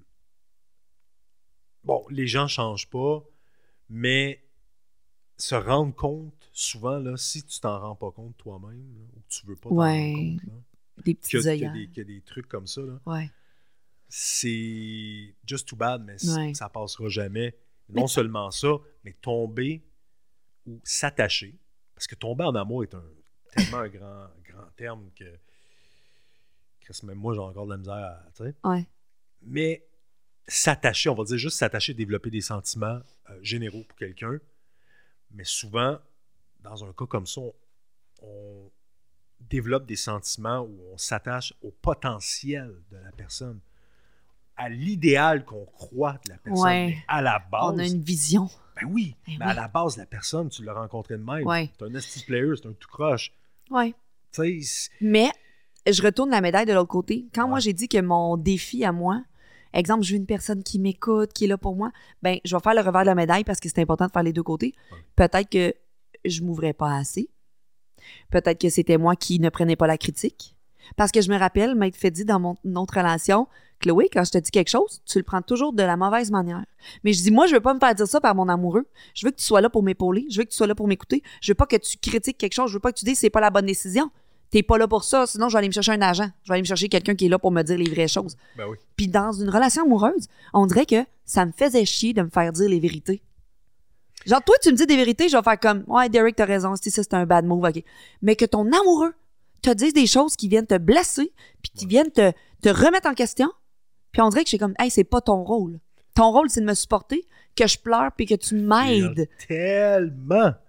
bon, les gens changent pas, mais se rendre compte, souvent, là, si tu t'en rends pas compte toi-même, là, ou que tu veux pas t'en ouais. rendre compte, là, des petits qu'il y, œillères. qu'il y a des trucs comme ça, là, ouais. c'est just too bad, mais ouais. ça passera jamais. Non mais seulement ça, mais tomber ou s'attacher, parce que tomber en amour est un, tellement un grand, grand terme que, que même moi, j'ai encore de la misère à... Tu sais. Ouais. Mais s'attacher, on va dire juste s'attacher, développer des sentiments euh, généraux pour quelqu'un, mais souvent, dans un cas comme ça, on, on développe des sentiments où on s'attache au potentiel de la personne, à l'idéal qu'on croit de la personne, ouais. mais à la base... On a une vision. Ben oui, ben mais oui. à la base, la personne, tu l'as rencontrée de même. Ouais. C'est un esti player, c'est un tout croche. Ouais. Tu sais... Mais, je retourne la médaille de l'autre côté. Quand ouais. moi, j'ai dit que mon défi à moi, exemple, je veux une personne qui m'écoute, qui est là pour moi, ben je vais faire le revers de la médaille parce que c'est important de faire les deux côtés. Ouais. Peut-être que je m'ouvrais pas assez. Peut-être que c'était moi qui ne prenais pas la critique. Parce que je me rappelle m'être fait dire dans mon autre relation, Chloé, quand je te dis quelque chose, tu le prends toujours de la mauvaise manière. Mais je dis, moi, je veux pas me faire dire ça par mon amoureux. Je veux que tu sois là pour m'épauler. Je veux que tu sois là pour m'écouter. Je veux pas que tu critiques quelque chose. Je veux pas que tu dises c'est pas la bonne décision. T'es pas là pour ça. Sinon, je vais aller me chercher un agent. Je vais aller me chercher quelqu'un qui est là pour me dire les vraies choses. Ben oui. Puis dans une relation amoureuse, on dirait que ça me faisait chier de me faire dire les vérités. Genre, toi, tu me dis des vérités, je vais faire comme, ouais, Derek, t'as raison. Si ça, c'est un bad move, OK. Mais que ton amoureux te dise des choses qui viennent te blesser, puis qui ouais. viennent te, te remettre en question. Puis on dirait que je suis comme, hey, c'est pas ton rôle. Ton rôle, c'est de me supporter, que je pleure, puis que tu m'aides. Tellement.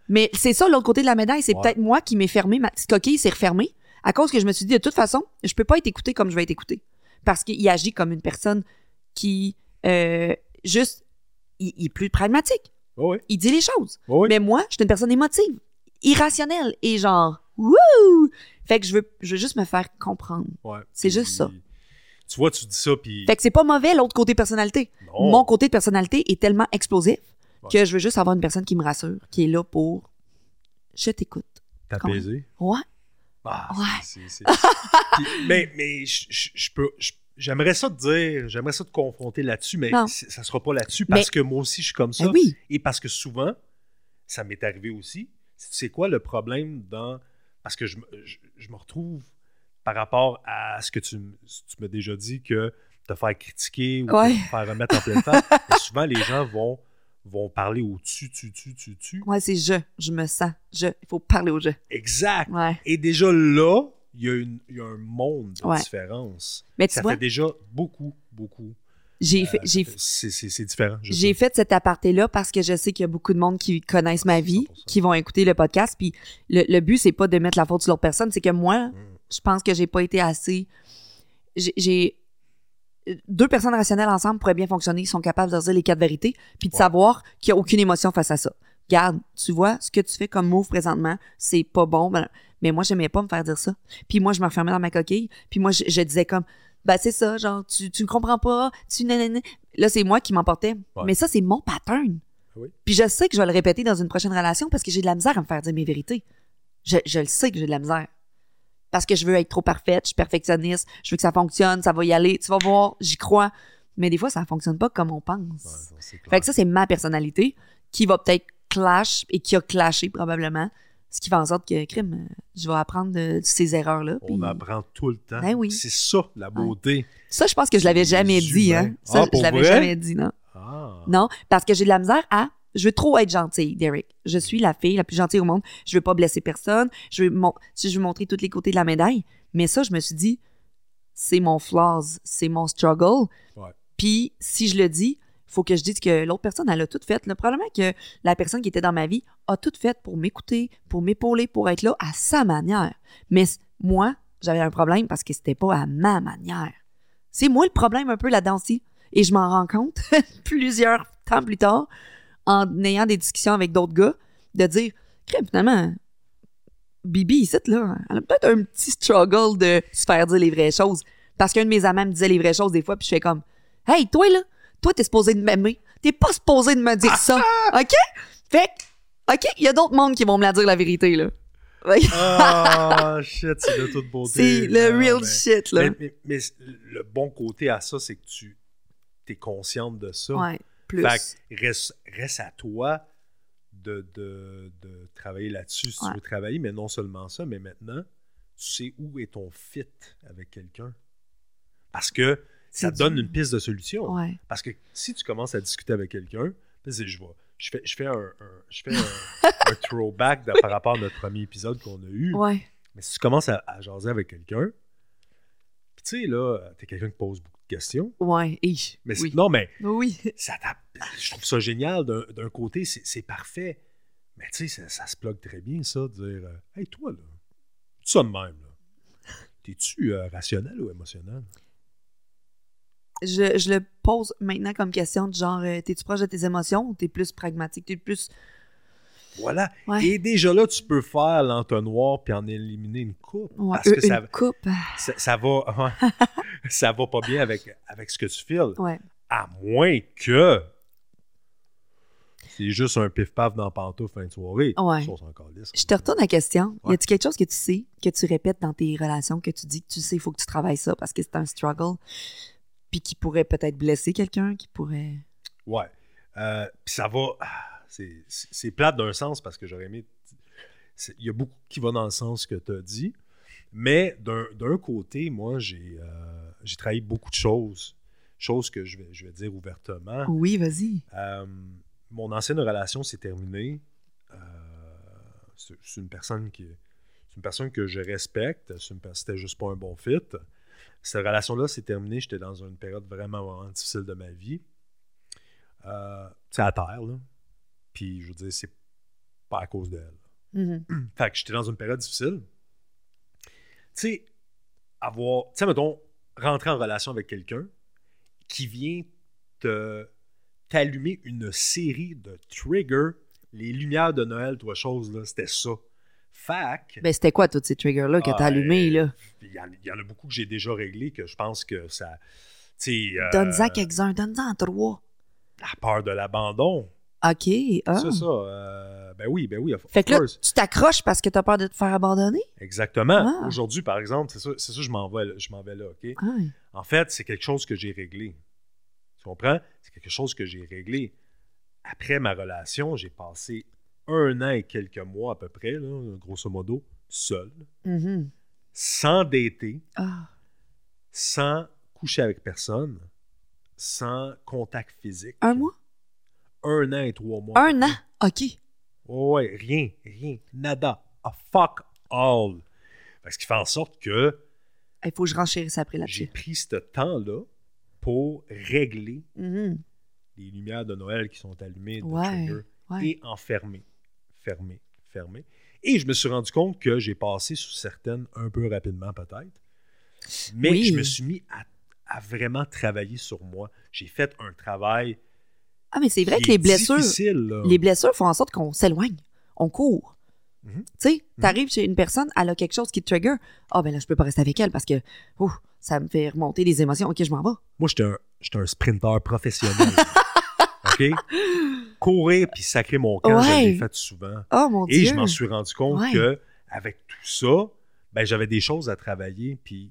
Mais c'est ça, l'autre côté de la médaille. C'est Ouais. peut-être moi qui m'ai fermé, ma petite coquille s'est refermée à cause que je me suis dit, de toute façon, je peux pas être écouté comme je vais être écouté. Parce qu'il agit comme une personne qui, euh, juste, il, il est plus pragmatique. Oui, Il dit les choses. oui. Mais moi, je suis une personne émotive, irrationnelle et genre, wouh! Fait que je veux, je veux juste me faire comprendre. Ouais. C'est Puis, juste ça. Tu vois, tu dis ça, puis... Fait que c'est pas mauvais l'autre côté personnalité. Non. Mon côté de personnalité est tellement explosif Ouais. que je veux juste avoir une personne qui me rassure, qui est là pour je t'écoute. T'apaiser. Ouais. Ah, Ouais. c'est... c'est- c'est- Puis, mais mais je, je- je peux... je- j'aimerais ça te dire, j'aimerais ça te confronter là-dessus, mais Non. c'est- ça sera pas là-dessus parce Mais- que moi aussi, je suis comme ça. Ben oui. Et parce que souvent, ça m'est arrivé aussi. C'est quoi le problème dans... Parce que je, me- je, je me retrouve par rapport à ce que tu, m- tu m'as déjà dit, que te faire critiquer ou Ouais. te faire remettre en pleine face. Mais souvent, les gens vont, vont parler au-dessus, tu, tu, tu, tu. Ouais, c'est je. Je me sens. Je. Il faut parler au je. Exact. Ouais. Et déjà là, il y, a une- il y a un monde de Ouais. différence. Mais tu Ça vois, fait déjà beaucoup, beaucoup. j'ai euh, fait, j'ai, ça fait- c'est, c'est, c'est différent. je j'ai sais. fait cet aparté-là parce que je sais qu'il y a beaucoup de monde qui connaissent ma vie, cent pour cent. qui vont écouter le podcast. Puis le, le but, c'est pas de mettre la faute sur l'autre personne, c'est que moi, Mm. je pense que j'ai pas été assez. J'ai, j'ai- deux personnes rationnelles ensemble pourraient bien fonctionner, ils sont capables de dire les quatre vérités, puis de Ouais. savoir qu'il n'y a aucune émotion face à ça. Regarde, tu vois, ce que tu fais comme move présentement, c'est pas bon, ben, mais moi, j'aimais pas me faire dire ça. Puis moi, je me refermais dans ma coquille, puis moi, je, je disais comme, ben c'est ça, genre, tu, tu me comprends pas, tu nanana. Là, c'est moi qui m'emportais. Ouais. Mais ça, c'est mon pattern. Oui. Puis je sais que je vais le répéter dans une prochaine relation parce que j'ai de la misère à me faire dire mes vérités. Je, je le sais que j'ai de la misère. Parce que je veux être trop parfaite, je suis perfectionniste, je veux que ça fonctionne, ça va y aller, tu vas voir, j'y crois. Mais des fois, ça fonctionne pas comme on pense. Ouais, non, c'est clair. Fait que ça, c'est ma personnalité qui va peut-être clash et qui a clashé probablement. Ce qui fait en sorte que, crime, euh, je vais apprendre de ces erreurs-là. On puis- apprend tout le temps. Ben oui. C'est ça, la beauté. Ça, je pense que je l'avais Les jamais dit, hein. humains. Ça, Ah, je pour l'avais vrai? jamais dit, non. Ah. Non, parce que j'ai de la misère à... Je veux trop être gentille, Derek. Je suis la fille la plus gentille au monde. Je veux pas blesser personne. Je veux, mon... si je veux montrer tous les côtés de la médaille. Mais ça, je me suis dit, c'est mon flaws, c'est mon struggle. Ouais. Puis, si je le dis, faut que je dise que l'autre personne, elle a tout fait. Le problème est que la personne qui était dans ma vie a tout fait pour m'écouter, pour m'épauler, pour être là à sa manière. Mais c- moi, j'avais un problème parce que c'était pas à ma manière. C'est moi le problème un peu là-dedans aussi. Et je m'en rends compte plusieurs temps plus tard, en ayant des discussions avec d'autres gars, de dire, crème, finalement, Bibi, ici, là, elle a peut-être un petit struggle de se faire dire les vraies choses. Parce qu'un de mes amants me disait les vraies choses des fois, puis je fais comme, hey, toi, là, toi, t'es supposé de m'aimer. T'es pas supposé de me dire ça. OK? Fait que, OK, il y a d'autres mondes qui vont me la dire la vérité, là. Ouais. Ah, shit, c'est de toute beauté. C'est le Non, real mais- shit, là. Mais, mais- mais le bon côté à ça, c'est que tu es consciente de ça. Ouais, plus. Fait que reste, reste à toi de, de, de travailler là-dessus si Ouais. tu veux travailler, mais non seulement ça, mais maintenant, tu sais où est ton fit avec quelqu'un. Parce que ça C'est te donne dur. une piste de solution. Ouais. Parce que si tu commences à discuter avec quelqu'un, puis c'est- je vois, je fais, je fais, un, un- je fais un, un throwback de- par rapport à notre premier épisode qu'on a eu. Ouais. Mais si tu commences à, à jaser avec quelqu'un, puis tu sais, là, t'es quelqu'un qui pose beaucoup de questions. Ouais. Et, Mais c'est- oui. non, mais Oui. ça tape. Je trouve ça génial. D'un, d'un côté, c'est, c'est parfait. Mais tu sais, ça, ça se plug très bien, ça, de dire euh, hey, toi, là, tu ça de même, là. T'es-tu euh, rationnel ou émotionnel? Je, je le pose maintenant comme question de genre, euh, t'es-tu proche de tes émotions ou t'es plus pragmatique? T'es plus... Voilà. Ouais. Et déjà là, tu peux faire l'entonnoir puis en éliminer une coupe. Ouais, parce que une ça, coupe. ça, ça va ouais, ça va pas bien avec, avec ce que tu files. Ouais. À moins que c'est juste un pif-paf dans la pantoufle fin de soirée. Ouais. Ça, on s'en calisse. Je te retourne la question. Ouais. Y a-t-il quelque chose que tu sais, que tu répètes dans tes relations, que tu dis que tu sais, il faut que tu travailles ça parce que c'est un struggle, puis qui pourrait peut-être blesser quelqu'un, qui pourrait... Ouais. Euh, puis ça va... ah, C'est, c'est, c'est plate d'un sens parce que j'aurais aimé... c'est- Il y a beaucoup qui va dans le sens que tu as dit. Mais d'un, d'un côté, moi, j'ai, euh, j'ai travaillé beaucoup de choses. Choses que je vais, je vais dire ouvertement. Oui, vas-y. Euh, mon ancienne relation s'est terminée. Euh, c'est, c'est une personne qui... C'est une personne que je respecte. C'est une, c'était juste pas un bon fit. Cette relation-là s'est terminée. J'étais dans une période vraiment, vraiment difficile de ma vie. Euh, c'est à terre, là. Puis, je veux dire, c'est pas à cause d'elle. Mm-hmm. Fait que j'étais dans une période difficile. Tu sais, avoir... Tu sais, mettons, rentrer en relation avec quelqu'un qui vient te, t'allumer une série de triggers. Les lumières de Noël, toi, chose, là, c'était ça. Fait que... Ben, c'était quoi, tous ces triggers-là que ah, t'as allumés, là? Il y, en, il y en a beaucoup que j'ai déjà réglés, que je pense que ça... Tu sais... Euh, Donne-en quelques-uns, donne-en trois. La peur de l'abandon. OK, ah. C'est ça. Euh, ben oui, ben oui. Of Fait que là, course. tu t'accroches parce que t'as peur de te faire abandonner? Exactement. Ah. Aujourd'hui, par exemple, c'est ça, c'est ça je m'en vais, je m'en vais là, OK? Ah. En fait, c'est quelque chose que j'ai réglé. Tu comprends? C'est quelque chose que j'ai réglé. Après ma relation, j'ai passé un an et quelques mois à peu près, là, grosso modo, seul, Mm-hmm. sans dater, Ah. sans coucher avec personne, sans contact physique. Un mois? Un an et trois mois. Un an? OK. Oh, ouais, rien, rien, nada. A fuck all. Ce qui fait en sorte que Il faut que je renchérisse après là-dessus. j'ai pris ce temps-là pour régler Mm-hmm. les lumières de Noël qui sont allumées de Ouais, trigger ouais. et enfermer, fermer, fermer. Et je me suis rendu compte que j'ai passé sous certaines un peu rapidement peut-être, mais Oui. je me suis mis à, à vraiment travailler sur moi. J'ai fait un travail Ah, mais c'est vrai qui que les est blessures, difficile, là. les blessures font en sorte qu'on s'éloigne, on court. Mhm. Tu sais, t'arrives chez une personne, elle a quelque chose qui te trigger. Ah, ben là, je peux pas rester avec elle parce que ouf, ça me fait remonter des émotions. OK, je m'en vais. Moi, j'étais un, j'étais un sprinter professionnel. OK? Courir puis sacrer mon camp, je Ouais. l'ai fait souvent. Oh, mon Et Dieu. je m'en suis rendu compte Ouais. que avec tout ça, ben, j'avais des choses à travailler. Puis,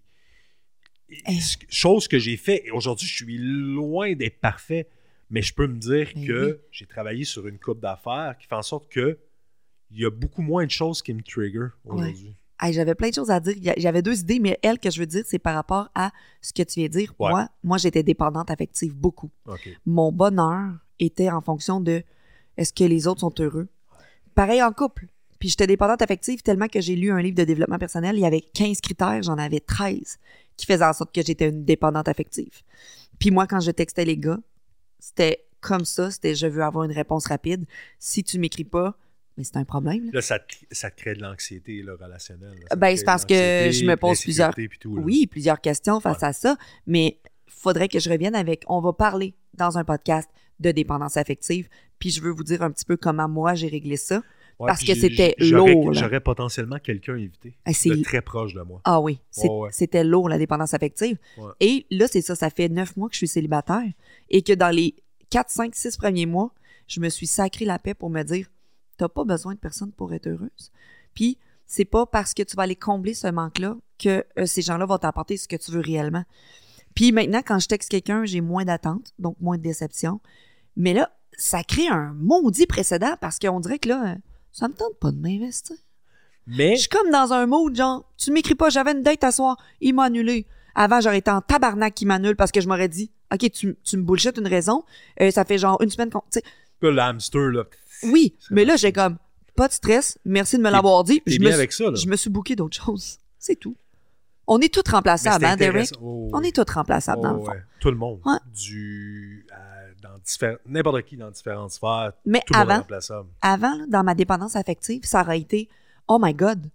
Hey. chose que j'ai fait. Et aujourd'hui, je suis loin d'être parfait, mais je peux me dire Mais que oui. j'ai travaillé sur une coupe d'affaires qui fait en sorte que il y a beaucoup moins de choses qui me trigger aujourd'hui. Hey, j'avais plein de choses à dire. Il y a- J'avais deux idées, mais elle que je veux dire, c'est par rapport à ce que tu viens de dire. Ouais. Moi, moi, j'étais dépendante affective beaucoup. OK. Mon bonheur était en fonction de est-ce que les autres sont heureux. Pareil en couple. Puis j'étais dépendante affective tellement que j'ai lu un livre de développement personnel. Il y avait quinze critères, j'en avais treize qui faisaient en sorte que j'étais une dépendante affective. Puis moi, quand je textais les gars, c'était comme ça, c'était je veux avoir une réponse rapide. Si tu m'écris pas, mais c'est un problème. Là. Là, ça te, ça te crée de l'anxiété là, relationnelle. là. Ça te Ben, crée c'est de parce que l'anxiété, je me de pose plusieurs- l'insécurité puis tout, là. Oui, plusieurs questions face Ouais. à ça, mais faudrait que je revienne avec, on va parler dans un podcast de dépendance affective, puis je veux vous dire un petit peu comment moi j'ai réglé ça. Ouais, parce puis que j'ai- c'était j'aurais- lourd, là. J'aurais potentiellement quelqu'un invité Ah, c'est- de très proche de moi. Ah oui, c'est- Ouais, ouais. c'était lourd la dépendance affective. Ouais. Et là, c'est ça, ça fait neuf mois que je suis célibataire et que dans les quatre, cinq, six premiers mois, je me suis sacré la paix pour me dire, t'as pas besoin de personne pour être heureuse. Puis, c'est pas parce que tu vas aller combler ce manque-là que euh, ces gens-là vont t'apporter ce que tu veux réellement. Puis maintenant, quand je texte quelqu'un, j'ai moins d'attente, donc moins de déception. Mais là, ça crée un maudit précédent parce qu'on dirait que là, euh, ça me tente pas de m'investir. Mais Je suis comme dans un mood, genre, tu m'écris pas, j'avais une date à soir, il m'a annulé. Avant, j'aurais été en tabarnak qui m'annule parce que je m'aurais dit, OK, tu, tu me bullshit une raison, euh, ça fait genre une semaine qu'on. tu sais, là, le hamster, là. oui, c'est mais là, pas- j'ai comme, pas de stress, merci de me l'avoir dit. T'es Je bien me, avec ça, là. je me suis booké d'autres choses. C'est tout. On est tous Mais remplaçables, c'est hein, Derek? intéressant. Oh, On oui. est tous remplaçables, dans Oh, le fond. ouais. Tout le monde. Ouais. Du, à- dans diffé- n'importe qui dans différentes sphères. Mais Tout le monde est avant, remplaçable. avant, là, dans ma dépendance affective, ça aurait été oh my God.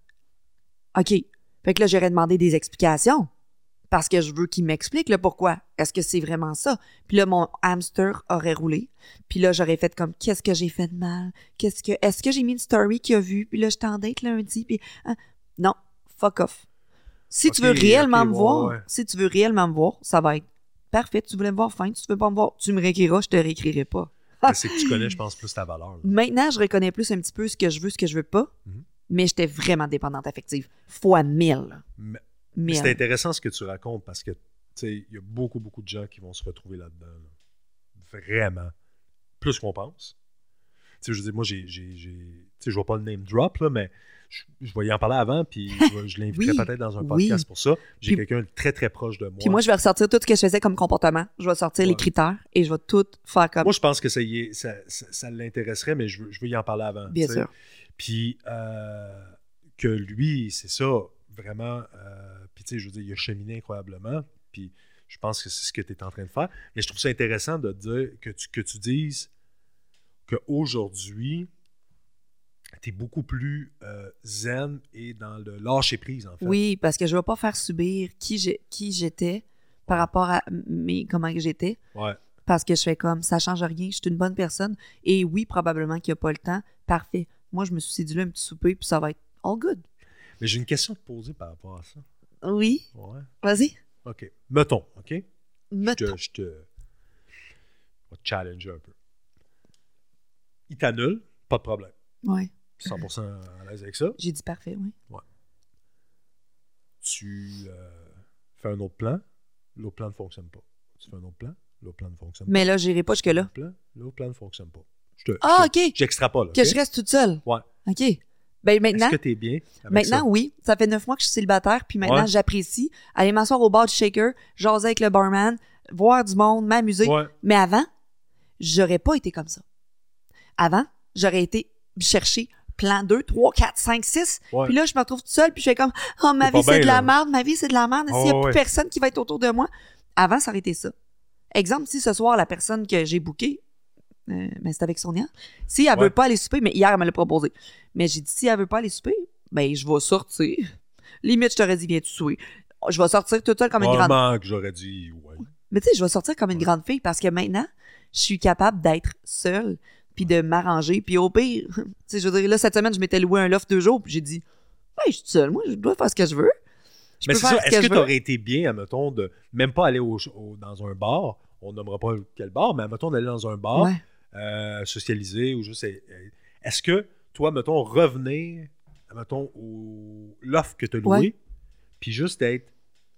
OK. Fait que là, j'aurais demandé des explications. Parce que je veux qu'il m'explique le pourquoi. Est-ce que c'est vraiment ça? Puis là, mon hamster aurait roulé. Puis là, j'aurais fait comme qu'est-ce que j'ai fait de mal? Qu'est-ce que est-ce que j'ai mis une story qu'il a vu? Puis là, je t'en date lundi. Puis hein? Non, fuck off. Si Ok, tu veux réellement ok, me ouais, voir, ouais. si tu veux réellement me voir, ça va être parfait. Tu voulais me voir, fine. Si tu veux pas me voir, tu me réécriras, je te réécrirai pas. Mais c'est que tu connais, je pense, plus ta valeur. là. Maintenant, je reconnais plus un petit peu ce que je veux, ce que je veux pas, Mhm. mais j'étais vraiment dépendante affective. Fois mille. Mais- Mille. C'est intéressant ce que tu racontes parce que, tu sais, il y a beaucoup, beaucoup de gens qui vont se retrouver là-dedans. là. Vraiment. Plus qu'on pense. Tu sais, je veux dire, moi, j'ai. j'ai, j'ai- Tu sais, je vois pas le name drop, là, mais je, je vais y en parler avant, puis je, vais- je l'inviterai Oui, peut-être dans un podcast oui. pour ça. J'ai Puis- quelqu'un de très, très proche de moi. Puis moi, je vais ressortir tout ce que je faisais comme comportement. Je vais sortir Ouais. les critères et je vais tout faire comme. Moi, je pense que ça, y est- ça, ça, ça l'intéresserait, mais je veux, je veux y en parler avant. Bien tu sais. sûr. Puis euh, que lui, c'est ça, vraiment. euh, puis tu sais, je veux dire, il a cheminé incroyablement. Puis je pense que c'est ce que tu es en train de faire. Mais je trouve ça intéressant de dire que tu, que tu dises qu'aujourd'hui, tu t'es beaucoup plus euh, zen et dans le lâcher-prise, en fait. Oui, parce que je ne vais pas faire subir qui, j'ai, qui j'étais par rapport à mes, comment j'étais. Ouais. Parce que je fais comme, ça change rien, je suis une bonne personne. Et oui, probablement qu'il n'y a pas le temps. Parfait. Moi, je me suis séduit un petit souper, puis ça va être all good. Mais j'ai une question à te poser par rapport à ça. Oui. Ouais. Vas-y. OK. Mettons, OK? Mettons. Je te, je te... Je vais te challenger un peu. Il t'annule, pas de problème. Oui. cent pour cent à l'aise avec ça. J'ai dit parfait, oui. Ouais. Tu euh, fais un autre plan, l'autre plan ne fonctionne pas. Tu fais un autre plan, l'autre plan ne fonctionne pas. Mais là, j'irai pas jusque-là. L'autre plan, l'autre plan ne fonctionne pas. Je te, Ah, je te, OK. J'extrapole. Que okay? je reste toute seule. Ouais. OK. Ben maintenant, est-ce que t'es bien avec maintenant ça? oui. Ça fait neuf mois que je suis célibataire, puis maintenant, Ouais. j'apprécie aller m'asseoir au bar du shaker, jaser avec le barman, voir du monde, m'amuser. Ouais. Mais avant, j'aurais pas été comme ça. Avant, j'aurais été chercher plan deux, trois, quatre, cinq, six. Ouais. Puis là, je me retrouve toute seule, puis je fais comme « Oh, ma C'est vie, pas c'est bien, de la là. merde, ma vie, c'est de la merde. S'il y a Oh, plus ouais. personne qui va être autour de moi. » Avant, ça aurait été ça. Exemple, si ce soir, la personne que j'ai bookée, euh, mais c'est avec Sonia, si elle Ouais. veut pas aller souper, mais hier, elle me l'a proposé. Mais j'ai dit, si elle veut pas aller souper, ben, je vais sortir. Limite, je t'aurais dit, viens-tu souper. Je vais sortir toute seule comme une grande... Vraiment que j'aurais dit ouais. Mais tu sais, je vais sortir comme une grande fille parce que maintenant, je suis capable d'être seule puis de m'arranger. Puis au pire, tu sais, je veux dire, là, cette semaine, je m'étais loué un loft deux jours puis j'ai dit, hey, je suis seule, moi, je dois faire ce que je veux. Je Mais peux c'est faire ça, ce est-ce que, je tu veux. aurais été bien, admettons, de même pas aller au, au- dans un bar, on nommera pas quel bar, mais admettons d'aller dans un bar, Ouais. euh, socialiser ou juste. euh, Est-ce que toi, mettons, revenir, admettons, au l'offre que tu as loué, Ouais. puis juste être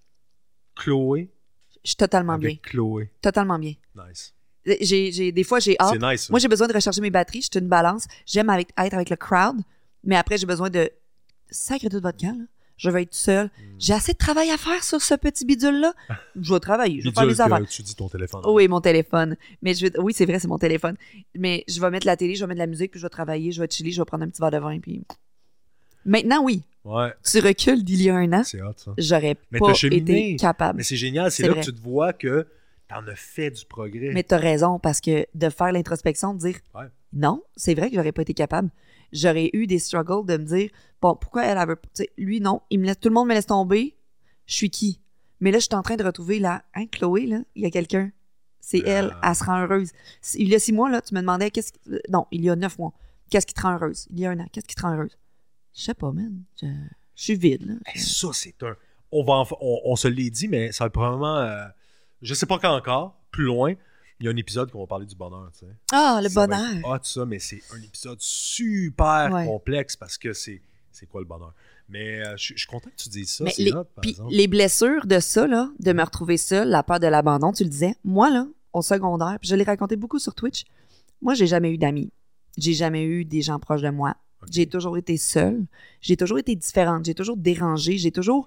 Chloé Je suis totalement avec bien. Chloé. Totalement bien. Nice. J'ai, j'ai, des fois, j'ai hâte. C'est nice. Ça. Moi, j'ai besoin de recharger mes batteries. Je suis une balance. J'aime avec, être avec le crowd, mais après, j'ai besoin de sacrer tout votre camp. Là. Je vais être seule. Hmm. J'ai assez de travail à faire sur ce petit bidule-là. Je vais travailler. Je vais faire Bidule mes affaires. que tu dis ton téléphone. Oui, mon téléphone. Mais je vais... Oui, c'est vrai, c'est mon téléphone. Mais je vais mettre la télé, je vais mettre de la musique, puis je vais travailler, je vais chiller, je vais prendre un petit verre de vin, puis... Maintenant, oui. Ouais, Tu recules d'il y a un an, c'est hot, ça. j'aurais Mais pas t'as cheminé. été capable. Mais c'est génial, c'est C'est là vrai. que tu te vois que t'en as fait du progrès. Mais t'as raison, parce que de faire l'introspection, de dire Ouais. non, c'est vrai que j'aurais pas été capable. J'aurais eu des struggles de me dire bon, pourquoi elle avait. Tu sais, lui, non, il me laisse, tout le monde me laisse tomber. Je suis qui? Mais là, je suis en train de retrouver la. Hein, Chloé, là, il y a quelqu'un. C'est Ah. elle, elle se rend heureuse. Il y a six mois, là, tu me demandais qu'est-ce qui. Non, il y a neuf mois. Qu'est-ce qui te rend heureuse? Il y a un an, qu'est-ce qui te rend heureuse? Je sais pas, man. Je, je suis vide, là. Hey, ça, c'est un. On, va en fa- on, on se l'est dit, mais ça va être probablement. euh, je sais pas quand encore, plus loin. Il y a un épisode qu'on va parler du bonheur, tu sais. Ah, le Ça va bonheur. être hot, ça, mais c'est un épisode super Ouais. complexe parce que c'est. C'est quoi le bonheur? Mais euh, je je suis content que tu dises ça. Mais C'est les, hot, par puis exemple. les blessures de ça, là, de me retrouver seule, la peur de l'abandon, tu le disais. Moi, là, au secondaire, puis je l'ai raconté beaucoup sur Twitch, moi, j'ai jamais eu d'amis. J'ai jamais eu des gens proches de moi. Ok. J'ai toujours été seule. J'ai toujours été différente. J'ai toujours dérangé. J'ai toujours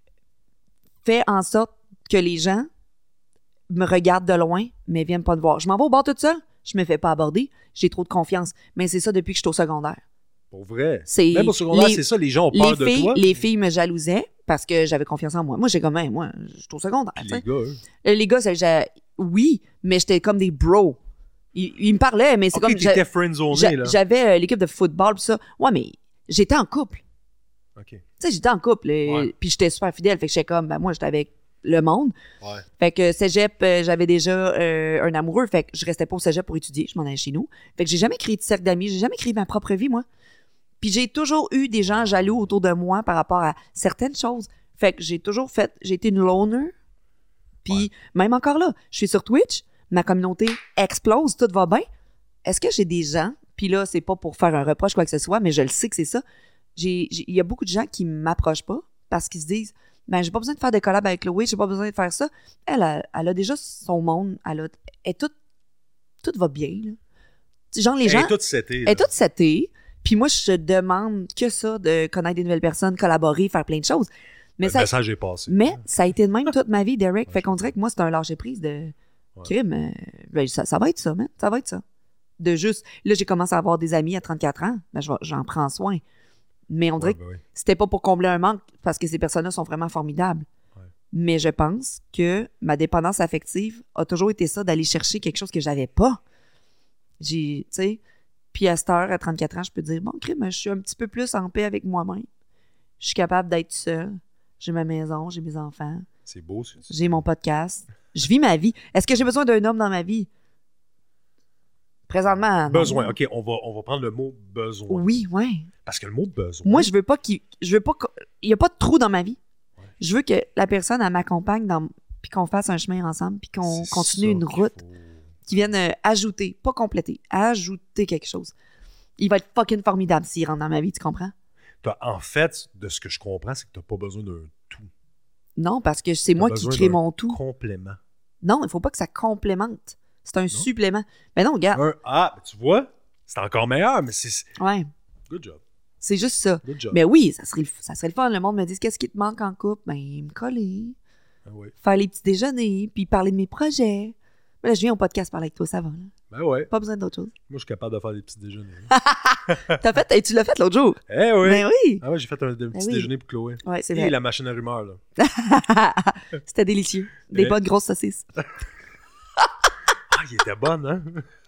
fait en sorte que les gens me regardent de loin, mais viennent pas me voir. Je m'en vais au bar toute seule. Je me fais pas aborder. J'ai trop de confiance. Mais c'est ça depuis que je suis au secondaire. Pour vrai. C'est Même au secondaire, les- c'est ça, les gens ont Les peur de filles, toi. les filles me jalousaient parce que j'avais confiance en moi. Moi, j'ai comme, hey, moi, je suis au secondaire. Puis tu sais. les gars, eux. Euh, Les gars, ça, j'ai- oui, mais j'étais comme des bros. Ils, ils me parlaient, mais c'est Ok, comme. j'a- t'étais friendzoné, j'a- là. J'avais euh, l'équipe de football, pis ça. Ouais, mais j'étais en couple. Ok. Tu sais, j'étais en couple. euh, Ouais. Puis j'étais super fidèle. Fait que j'étais comme, ben, moi, j'étais avec le monde. Ouais. Fait que cégep, euh, j'avais déjà euh, un amoureux. Fait que je restais pas au cégep pour étudier. Je m'en allais chez nous. Fait que j'ai jamais créé de cercle d'amis. J'ai jamais créé ma propre vie, moi. Puis j'ai toujours eu des gens jaloux autour de moi par rapport à certaines choses. Fait que j'ai toujours fait... J'ai été une loner. Puis Ouais. même encore là, je suis sur Twitch. Ma communauté explose. Tout va bien. Est-ce que j'ai des gens... Puis là, c'est pas pour faire un reproche quoi que ce soit, mais je le sais que c'est ça. J'ai- j'ai- Il y a beaucoup de gens qui m'approchent pas parce qu'ils se disent ben j'ai pas besoin de faire de collab avec Chloé, j'ai pas besoin de faire ça. Elle, elle, elle a déjà son monde, elle a, elle est toute, tout va bien. Là. Genre les Elle gens, est toute setée. elle là. est toute setée. Puis moi, je demande que ça, de connaître des nouvelles personnes, collaborer, faire plein de choses. Mais Le ça, message est passé. mais ça a été de même toute ma vie, Derek. Ouais, fait je qu'on dirait que moi, c'est un lâcher-prise de Ouais. crime. euh, ben, ça, ça va être ça, man. Ça va être ça. De juste, là, j'ai commencé à avoir des amis à trente-quatre ans. Ben, je vais- j'en prends soin. Mais on dirait Ouais, ben oui. que c'était pas pour combler un manque parce que ces personnes-là sont vraiment formidables. Ouais. Mais je pense que ma dépendance affective a toujours été ça, d'aller chercher quelque chose que j'avais pas. J'ai, tu sais, Puis à cette heure, à trente-quatre ans, je peux dire, bon, crime, je suis un petit peu plus en paix avec moi-même. Je suis capable d'être seule. J'ai ma maison, j'ai mes enfants. C'est beau, c'est J'ai mon podcast. Je vis ma vie. Est-ce que j'ai besoin d'un homme dans ma vie? Présentement, non. Besoin. OK, on va, on va prendre le mot besoin. Oui, oui. Parce que le mot besoin... Moi, je veux pas qu'il... Je veux pas qu'il y a pas de trou dans ma vie. Ouais. Je veux que la personne, elle m'accompagne dans... puis qu'on fasse un chemin ensemble, puis qu'on C'est continue ça une qu'il route faut. qui vienne euh, ajouter, pas compléter, ajouter quelque chose. Il va être fucking formidable s'il rentre dans ma vie, tu comprends? T'as- En fait, de ce que je comprends, c'est que t'as pas besoin d'un tout. Non, parce que c'est moi qui besoin crée d'un mon tout. Complément. Non, il faut pas que ça complémente. C'est un supplément. Mais non, regarde. Un, ah, ben, tu vois, c'est encore meilleur, mais c'est... Ouais, Good job. c'est juste ça. Good job. Mais oui, ça serait, le, ça serait le fun. Le monde me dit qu'est-ce qui te manque en couple? Ben, me coller, Ah oui. faire les petits déjeuners, puis parler de mes projets. Mais là, je viens au podcast parler avec toi, ça va. Là. Ben ouais. Pas besoin d'autre chose. Moi, je suis capable de faire des petits déjeuners. T'as fait, hey, tu l'as fait l'autre jour. Eh oui. Ben oui. Ah ouais, j'ai fait un, un petit oui. déjeuner pour Chloé. Ouais, c'est Et vrai. la machine à rumeur, là. C'était délicieux. Des Eh. bonnes grosses saucisses. Ah, il était bon, hein?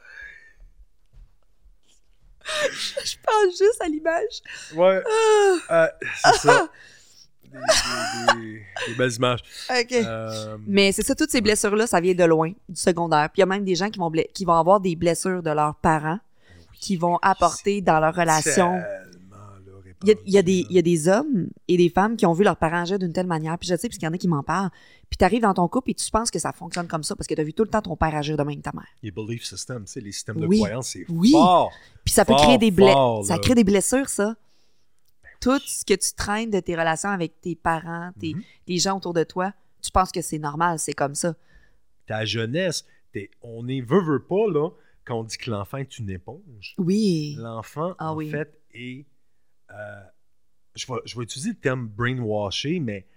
Je pense juste à l'image. Ouais. Ah, Euh, c'est ça. Des, des- des- des belles images. OK. Euh, Mais c'est ça, toutes ces blessures-là, ça vient de loin, du secondaire. Puis il y a même des gens qui vont, ble- qui vont avoir des blessures de leurs parents qui vont apporter dans leur relation. tellement, là, Il y, a, il, y a des, répandu, il y a des hommes et des femmes qui ont vu leurs parents agir d'une telle manière. Puis je sais, parce qu'il y en a qui m'en parlent. Puis tu arrives dans ton couple et tu penses que ça fonctionne comme ça parce que tu as vu tout le temps ton père agir de même que ta mère. Les belief systems, tu sais, les systèmes de Oui. croyance, c'est Oui. fort. Puis ça peut Fort, créer des blessures. fort, Ça là. crée des blessures, ça. Tout ce que tu traînes de tes relations avec tes parents, tes, Mhm. les gens autour de toi, tu penses que c'est normal, c'est comme ça. Ta jeunesse, t'es- on est veut, veut pas, là, quand on dit que l'enfant est une éponge. Oui. L'enfant, Ah en oui. fait, est... euh, je, vais, je vais utiliser le terme brainwashé, mais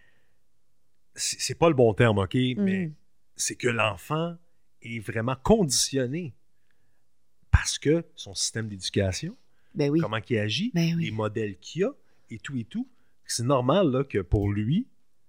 c'est c'est pas le bon terme, OK? Mais Mhm. c'est que l'enfant est vraiment conditionné parce que son système d'éducation, Ben oui. comment il agit, Ben oui. les modèles qu'il a, et tout et tout. C'est normal là, que pour lui,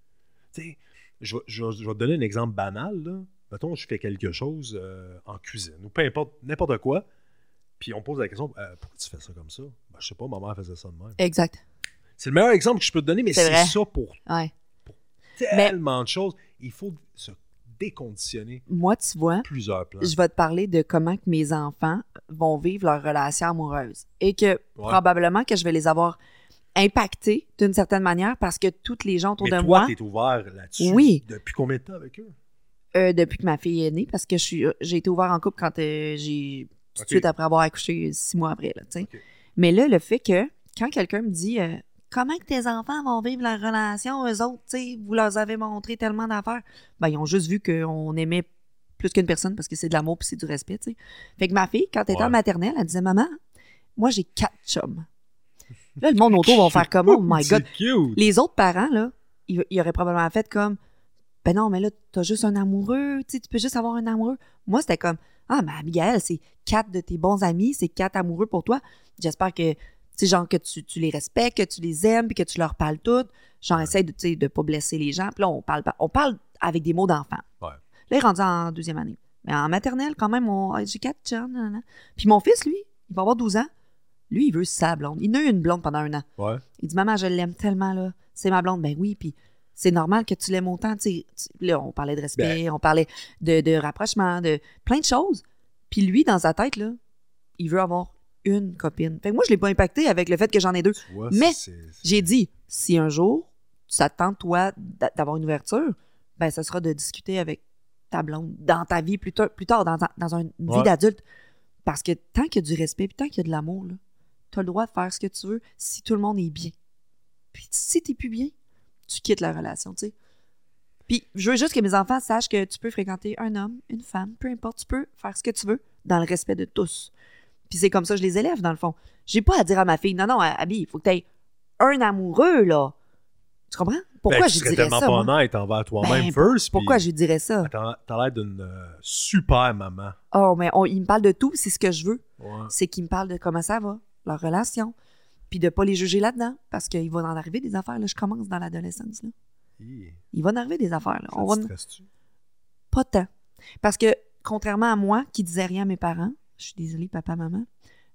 tu sais, je, vais- je, vais- je vais te donner un exemple banal. Là. Mettons, je fais quelque chose euh, en cuisine, ou peu importe, n'importe quoi, puis on pose la question, euh, pourquoi tu fais ça comme ça? Ben, je sais pas, ma mère faisait ça de même. Exact. C'est le meilleur exemple que je peux te donner, mais C'est c'est vrai. ça pour Ouais. tellement de choses. Il faut se déconditionner Moi, tu vois, plusieurs plans. je vais te parler de comment que mes enfants vont vivre leur relation amoureuse. Et que probablement que je vais les avoir impactés d'une certaine manière parce que toutes les gens autour Mais de toi, moi, t'es ouvert là-dessus. Oui. Depuis combien de temps avec eux? euh, depuis que ma fille est née, parce que je suis, j'ai été ouvert en couple quand euh, j'ai tout de Ok. suite après avoir accouché six mois après. Là, tu sais. Ok. Mais là, le fait que quand quelqu'un me dit euh, comment que tes enfants vont vivre leur relation, eux autres, tu sais, vous leur avez montré tellement d'affaires, ben ils ont juste vu qu'on aimait plus qu'une personne parce que c'est de l'amour puis c'est du respect, tu sais. Fait que ma fille, quand elle était Ouais. en maternelle, elle disait maman, moi j'ai quatre chums. Là, le monde autour va faire comme oh my god. C'est cute. Les autres parents, là, ils, ils auraient probablement fait comme ben non, mais là, t'as juste un amoureux, tu sais, tu peux juste avoir un amoureux. Moi, c'était comme ah, mais Abigail, c'est quatre de tes bons amis, c'est quatre amoureux pour toi. J'espère que, tu sais, genre, que tu, tu les respectes, que tu les aimes, puis que tu leur parles toutes. Genre, Ouais. essaye de, tu sais, de pas blesser les gens. Puis là, on parle, pas- on parle avec des mots d'enfant. Ouais. Là, il est rendu en deuxième année. Mais en maternelle, quand même, on, ah, j'ai quatre chums. nanana. Puis mon fils, lui, il va avoir douze ans. Lui, il veut sa blonde. Il en a eu une blonde pendant un an. Ouais. Il dit, maman, je l'aime tellement, là. C'est ma blonde. Ben oui, puis c'est normal que tu l'aimes autant. Tu sais, tu- là, on parlait de respect, on parlait de, de rapprochement, de plein de choses. Puis lui, dans sa tête, là, il veut avoir une copine. Fait que moi, je l'ai pas impacté avec le fait que j'en ai deux. Tu vois, Mais c'est- c'est- J'ai dit, si un jour, ça te tente, toi, d'a- d'avoir une ouverture, ben, ça sera de discuter avec ta blonde dans ta vie plus tard, plus tard dans, ta- dans une vie Ouais. d'adulte. Parce que tant qu'il y a du respect, puis tant qu'il y a de l'amour, là, t'as le droit de faire ce que tu veux si tout le monde est bien. Puis si t'es plus bien, tu quittes la relation, tu sais. Puis je veux juste que mes enfants sachent que tu peux fréquenter un homme, une femme, peu importe, tu peux faire ce que tu veux dans le respect de tous. Puis c'est comme ça que je les élève, dans le fond. J'ai pas à dire à ma fille, non, non, Abby, il faut que tu aies un amoureux, là. Tu comprends? Pourquoi Ben, je tu serais dirais tellement ça, pas moi? honnête envers toi-même Ben, first. Pourquoi puis je lui dirais ça? T'as t'as l'air d'une euh, super maman. Oh, mais on- il me parle de tout, c'est ce que je veux. Ouais. C'est qu'il me parle de comment ça va, leur relation, puis de pas les juger là-dedans, parce qu'il va en arriver des affaires. Là, je commence dans l'adolescence. Là. Hi. Il va en arriver des affaires. Là. Ça On te va... stresse-tu? Pas tant. Parce que, contrairement à moi, qui disais rien à mes parents, je suis désolée, papa, maman,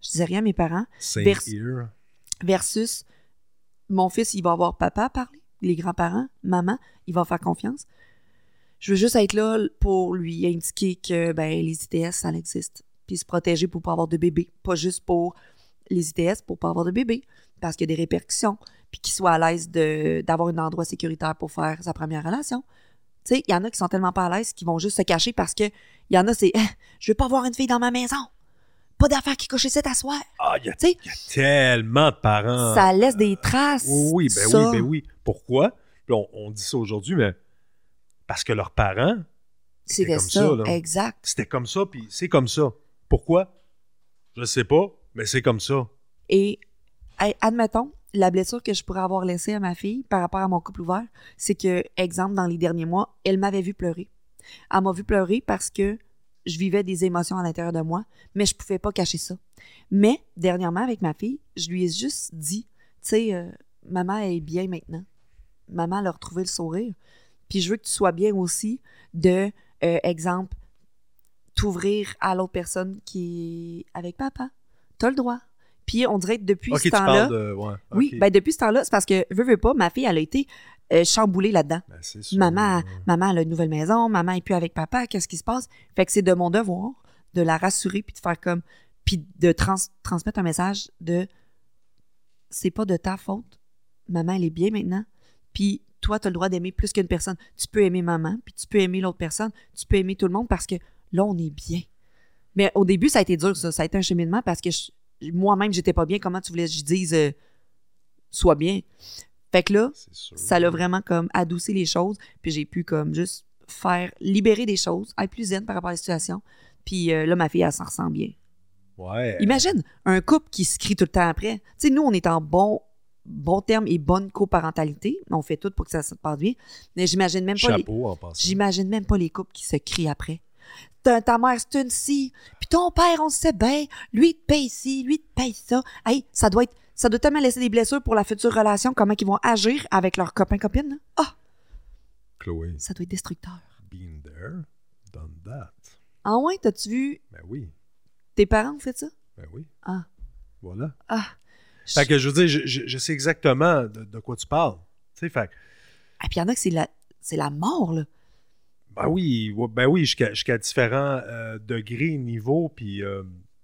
je disais rien à mes parents. Same vers- here. Versus, mon fils, il va avoir papa à parler, les grands-parents, maman, il va faire confiance. Je veux juste être là pour lui indiquer que ben, les I T S, ça existe. Puis se protéger pour pas avoir de bébé. Pas juste pour les I T S, pour pas avoir de bébé. Parce qu'il y a des répercussions. Puis qu'il soit à l'aise de, d'avoir un endroit sécuritaire pour faire sa première relation. Tu sais, il y en a qui sont tellement pas à l'aise qu'ils vont juste se cacher parce que il y en a, c'est eh, « Je veux pas avoir une fille dans ma maison. Pas d'affaires qui couchent ici t'asseoir. » Ah, il y, Tu sais, y a tellement de parents. ça laisse des traces. Oui, oui, ben ça. oui, ben oui. Pourquoi? Puis on, on dit ça aujourd'hui, mais parce que leurs parents, C'était comme ça, ça, là. exact. c'était comme ça, puis c'est comme ça. Pourquoi? Je sais pas, mais c'est comme ça. Et hey, admettons, la blessure que je pourrais avoir laissée à ma fille par rapport à mon couple ouvert, c'est que, exemple, dans les derniers mois, elle m'avait vu pleurer. Elle m'a vu pleurer parce que je vivais des émotions à l'intérieur de moi, mais je pouvais pas cacher ça. Mais, dernièrement, avec ma fille, je lui ai juste dit, tu sais, euh, maman, elle est bien maintenant. Maman, elle a retrouvé le sourire. Puis je veux que tu sois bien aussi de, euh, exemple, t'ouvrir à l'autre personne qui est avec papa. T'as le droit. Puis on dirait que depuis Ok, ce tu temps-là... parles de... Ouais, Oui, ok. ben depuis ce temps-là, c'est parce que, veux, veux pas, ma fille, elle a été euh, chamboulée là-dedans. Ben, c'est sûr. Maman, ouais. maman, elle a une nouvelle maison, maman est plus avec papa, qu'est-ce qui se passe? Fait que c'est de mon devoir de la rassurer puis de faire comme... Puis de trans- transmettre un message de... C'est pas de ta faute. Maman, elle est bien maintenant. Puis toi, tu as le droit d'aimer plus qu'une personne. Tu peux aimer maman, puis tu peux aimer l'autre personne, tu peux aimer tout le monde parce que là, on est bien. Mais au début, ça a été dur, ça. Ça a été un cheminement parce que je- moi-même, j'étais pas bien. Comment tu voulais que je dise euh, sois bien? Fait que là, C'est sûr. ça l'a vraiment comme adouci les choses. Puis j'ai pu comme juste faire, libérer des choses, être plus zen par rapport à la situation. Puis euh, là, ma fille, elle s'en ressent bien. Ouais. Imagine un couple qui se crie tout le temps après. Tu sais, nous, on est en bon, bon terme et bonne coparentalité. On fait tout pour que ça se passe bien. Mais j'imagine même pas les, Chapeau en passant. j'imagine même pas les couples qui se crient après. Ta, ta mère, c'est une ci. Puis ton père, on le sait bien. Lui, il te paye ci, lui, il te paye ça. Hey, ça doit être, ça doit tellement laisser des blessures pour la future relation, comment ils vont agir avec leurs copains-copines. là. Ah, Chloé, ça doit être destructeur. been there, done that. Ah ouais, t'as-tu vu Ben oui, tes parents ont fait ça? ben oui. Ah. Voilà. Ah. Fait que je veux dire, je, je, je sais exactement de, de quoi tu parles. Tu sais, fait que, Ah, puis il y en a que c'est la, c'est la mort, là. ben oui, ouais, ben oui, jusqu'à, jusqu'à différents euh, degrés, niveaux, puis euh,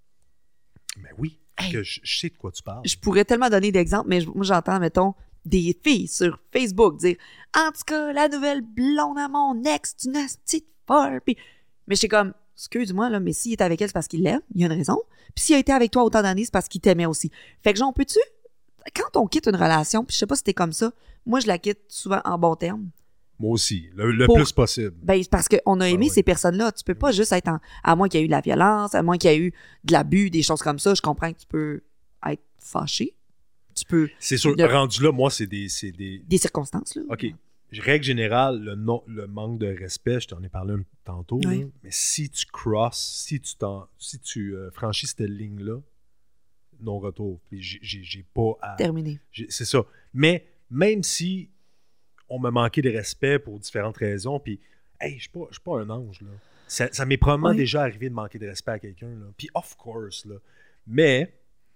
ben oui, Hey. que je, je sais de quoi tu parles. Je pourrais tellement donner d'exemples, mais je- moi, j'entends, mettons, des filles sur Facebook dire « En tout cas, la nouvelle blonde à mon ex, tu n'as petite folle. » Puis, mais j'étais comme « Excuse-moi, là, mais s'il est avec elle, c'est parce qu'il l'aime, il y a une raison. Puis s'il a été avec toi autant d'années, c'est parce qu'il t'aimait aussi. » Fait que genre, peux-tu... Quand on quitte une relation, puis je sais pas si t'es comme ça, moi, je la quitte souvent en bon terme. Moi aussi, le, le Pour- plus possible. Ben, c'est parce qu'on a aimé oui. ces personnes-là. Tu peux pas juste être en... À moins qu'il y ait eu de la violence, à moins qu'il y ait eu de l'abus, des choses comme ça, je comprends que tu peux être fâché. Tu peux... C'est sûr, de- rendu là, moi, c'est des, c'est des... Des circonstances, là. OK. Règle générale, le, non, le manque de respect, je t'en ai parlé un tantôt, Oui. là, mais si tu crosses, si tu, t'en, si tu euh, franchis cette ligne-là, non-retour. Puis j'ai, j'ai, j'ai pas à... Terminé. j'ai- c'est ça. Mais même si on m'a manqué de respect pour différentes raisons, puis, hey, je suis pas, je suis pas un ange, là. Ça, ça m'est probablement Oui. déjà arrivé de manquer de respect à quelqu'un, là. Puis, of course, là. Mais,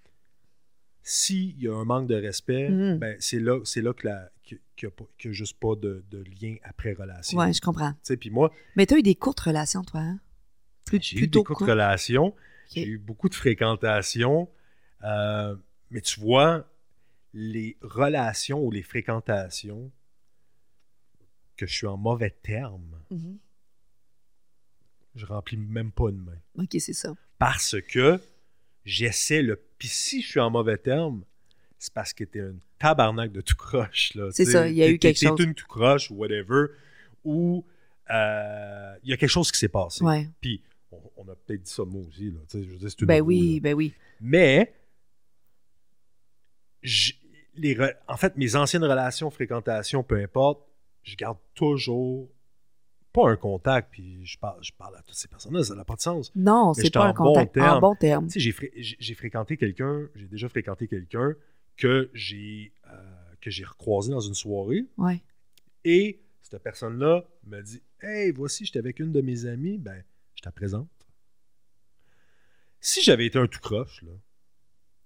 s'il y a un manque de respect, Mhm. ben, c'est là, c'est là que la, qu'il n'y a, pas- qu'il y a juste pas de, de lien après relation. Ouais, je comprends. Tu sais, puis moi, Mais t'as eu des courtes relations, toi, hein? Plus, j'ai eu plutôt des courtes courtes. relations, j'ai eu beaucoup de fréquentation, euh, mais tu vois, les relations ou les fréquentations que je suis en mauvais terme, Mhm. je remplis même pas une main. OK, c'est ça. Parce que j'essaie le... Puis si je suis en mauvais terme, c'est parce que t'es un tabarnak de tout croche, là. C'est T'sais, ça, il y a t'es- eu quelque t'es- chose. T'es une tout croche ou whatever, ou euh, il y a quelque chose qui s'est passé. Ouais. Puis on, on a peut-être dit ça de moi aussi, là. T'sais, je veux dire, c'est une Ben roue, oui, là. ben oui. Mais, j- les re- en fait, mes anciennes relations, fréquentations, peu importe, je garde toujours pas un contact, puis je parle, je parle à toutes ces personnes-là, ça n'a pas de sens. Non, Mais c'est j'étais pas en un contact. bon En terme. bon terme. Tu sais, j'ai, fré- j'ai j'ai fréquenté quelqu'un, j'ai déjà fréquenté quelqu'un que j'ai, euh, que j'ai recroisé dans une soirée, Ouais. et cette personne-là me dit « Hey, voici, j'étais avec une de mes amies, ben, je te la présente. » Si j'avais été un tout croche, là,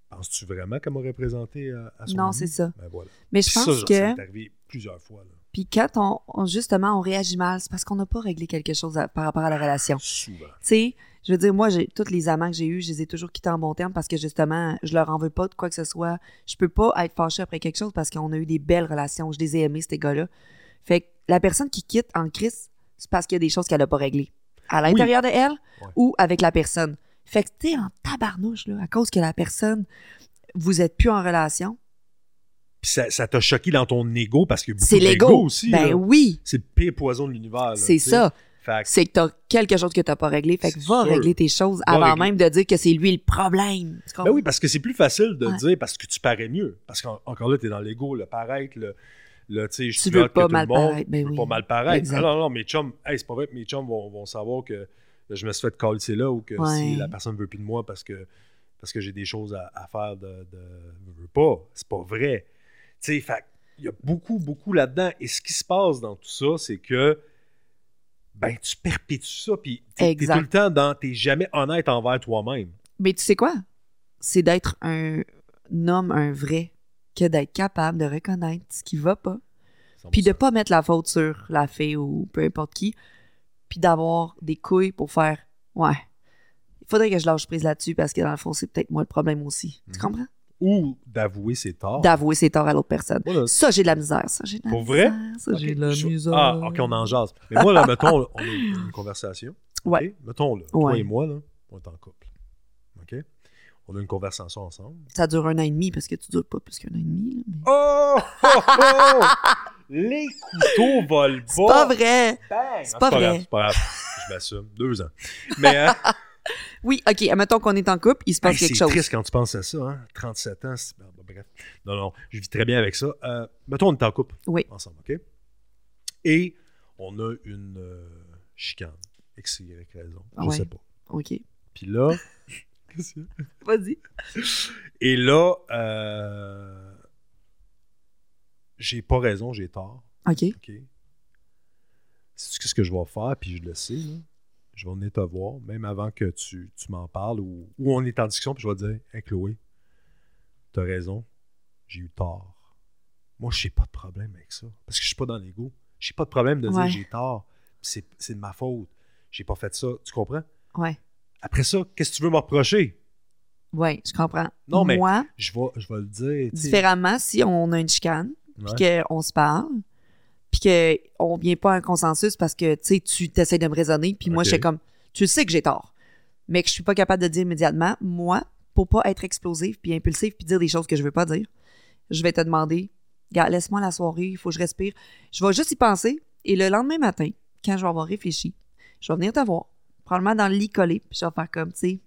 penses-tu vraiment qu'elle m'a représenté à, à son Non, ami? c'est ça. Ben voilà. Mais je Puis pense ça, que... ça m'est arrivé plusieurs fois. Là. Puis quand on, on- justement, on réagit mal, c'est parce qu'on n'a pas réglé quelque chose à- par rapport à la relation. Souvent. Tu sais, je veux dire, moi, j'ai tous les amants que j'ai eus, je les ai toujours quittés en bon terme parce que justement, je leur en veux pas de quoi que ce soit. Je peux pas être fâchée après quelque chose parce qu'on a eu des belles relations. Je les ai aimés, ces gars-là. Fait que la personne qui quitte en crise, c'est parce qu'il y a des choses qu'elle a pas réglées. À l'intérieur de elle Ouais. ou avec la personne. Fait que t'es en tabarnouche, là, à cause que la personne, vous êtes plus en relation. Puis ça, ça t'a choqué dans ton ego parce que beaucoup C'est d'ego l'ego. aussi. Ben là. oui, C'est le pire poison de l'univers. là, c'est tu sais. ça. Fait que- C'est que t'as quelque chose que t'as pas réglé. Fait que C'est va sûr. régler tes choses Va avant régler. même de dire que c'est lui le problème. Tu Ben comprends? oui, parce que c'est plus facile de Ouais. dire parce que tu parais mieux. Parce qu'encore là, t'es dans l'ego, le paraître, le. le tu sais, je Tu suis veux hot que pas tout le mal monde, paraître, ben je veux oui. pas mal paraître. Exact. Ah non, non, mes chums, hey, c'est pas vrai que mes chums vont, vont savoir que je me suis fait coller là ou que Ouais. si la personne veut plus de moi parce que, parce que j'ai des choses à, à faire de. de je veux pas. C'est pas vrai. Tu sais, fait il y a beaucoup, beaucoup là-dedans. Et ce qui se passe dans tout ça, c'est que ben tu perpétues ça, puis t'es, t'es Exact. tout le temps dans. T'es jamais honnête envers toi-même. Mais tu sais quoi? C'est d'être un homme, un vrai, que d'être capable de reconnaître ce qui va pas, puis de pas mettre la faute sur la fille ou peu importe qui, puis d'avoir des couilles pour faire « Ouais, il faudrait que je lâche prise là-dessus parce que dans le fond, c'est peut-être moi le problème aussi. Tu Mhm. comprends? Ou d'avouer ses torts. D'avouer ses torts à l'autre personne. Moi, là, Ça, j'ai de la misère. Ça, j'ai de la Pour misère. vrai? Ça, j'ai Ok, de la je- misère. Ah, ok, on en jase. Mais moi, là, mettons, on a une conversation. ok? Ouais. Mettons, là, toi Ouais. et moi, là, on est en couple. OK? On a une conversation ensemble. Ça dure un an et demi parce que tu dures pas plus qu'un an et demi. Là, mais... Oh! oh, oh! Les couteaux volent pas. C'est pas vrai. Bang! C'est Ah, pas grave, vrai. c'est pas grave. Je m'assume. Deux ans. Mais hein, Oui, OK, admettons qu'on est en couple, il se passe hey, quelque c'est chose. triste quand tu penses à ça. Hein? trente-sept ans. c'est- bon, bref. Non, non, je vis très bien avec ça. Euh, mettons, on est en couple. Oui. Ensemble, OK? Et on a une euh, chicane. X, Y raison. Je Ouais. sais pas. OK. Puis là... Qu'est-ce qu'il y a? Vas-y. Et là, euh, j'ai pas raison, j'ai tort. OK. OK? Sais-tu ce que je vais faire? Puis je le sais, là. Je vais venir te voir, même avant que tu, tu m'en parles ou, ou on est en discussion, puis je vais te dire, hey Chloé, t'as raison, j'ai eu tort. Moi, je n'ai pas de problème avec ça. Parce que je suis pas dans l'ego. J'ai pas de problème de Ouais. dire j'ai tort. C'est, c'est de ma faute. J'ai pas fait ça. Tu comprends? Ouais. Après ça, qu'est-ce que tu veux me reprocher? Ouais, je comprends. Non, mais Moi, je vais, je vais le dire. tu sais. différemment, si on a une chicane, Ouais. puis qu'on se parle, puis qu'on vient pas à un consensus parce que, tu sais, tu t'essayes de me raisonner, puis moi, Ok. je suis comme, tu sais que j'ai tort, mais que je suis pas capable de dire immédiatement, moi, pour pas être explosive, puis impulsive, puis dire des choses que je veux pas dire, je vais te demander, gars, laisse-moi la soirée, il faut que je respire. Je vais juste y penser, et le lendemain matin, quand je vais avoir réfléchi, je vais venir te voir, probablement dans le lit collé, puis je vais faire comme, tu sais,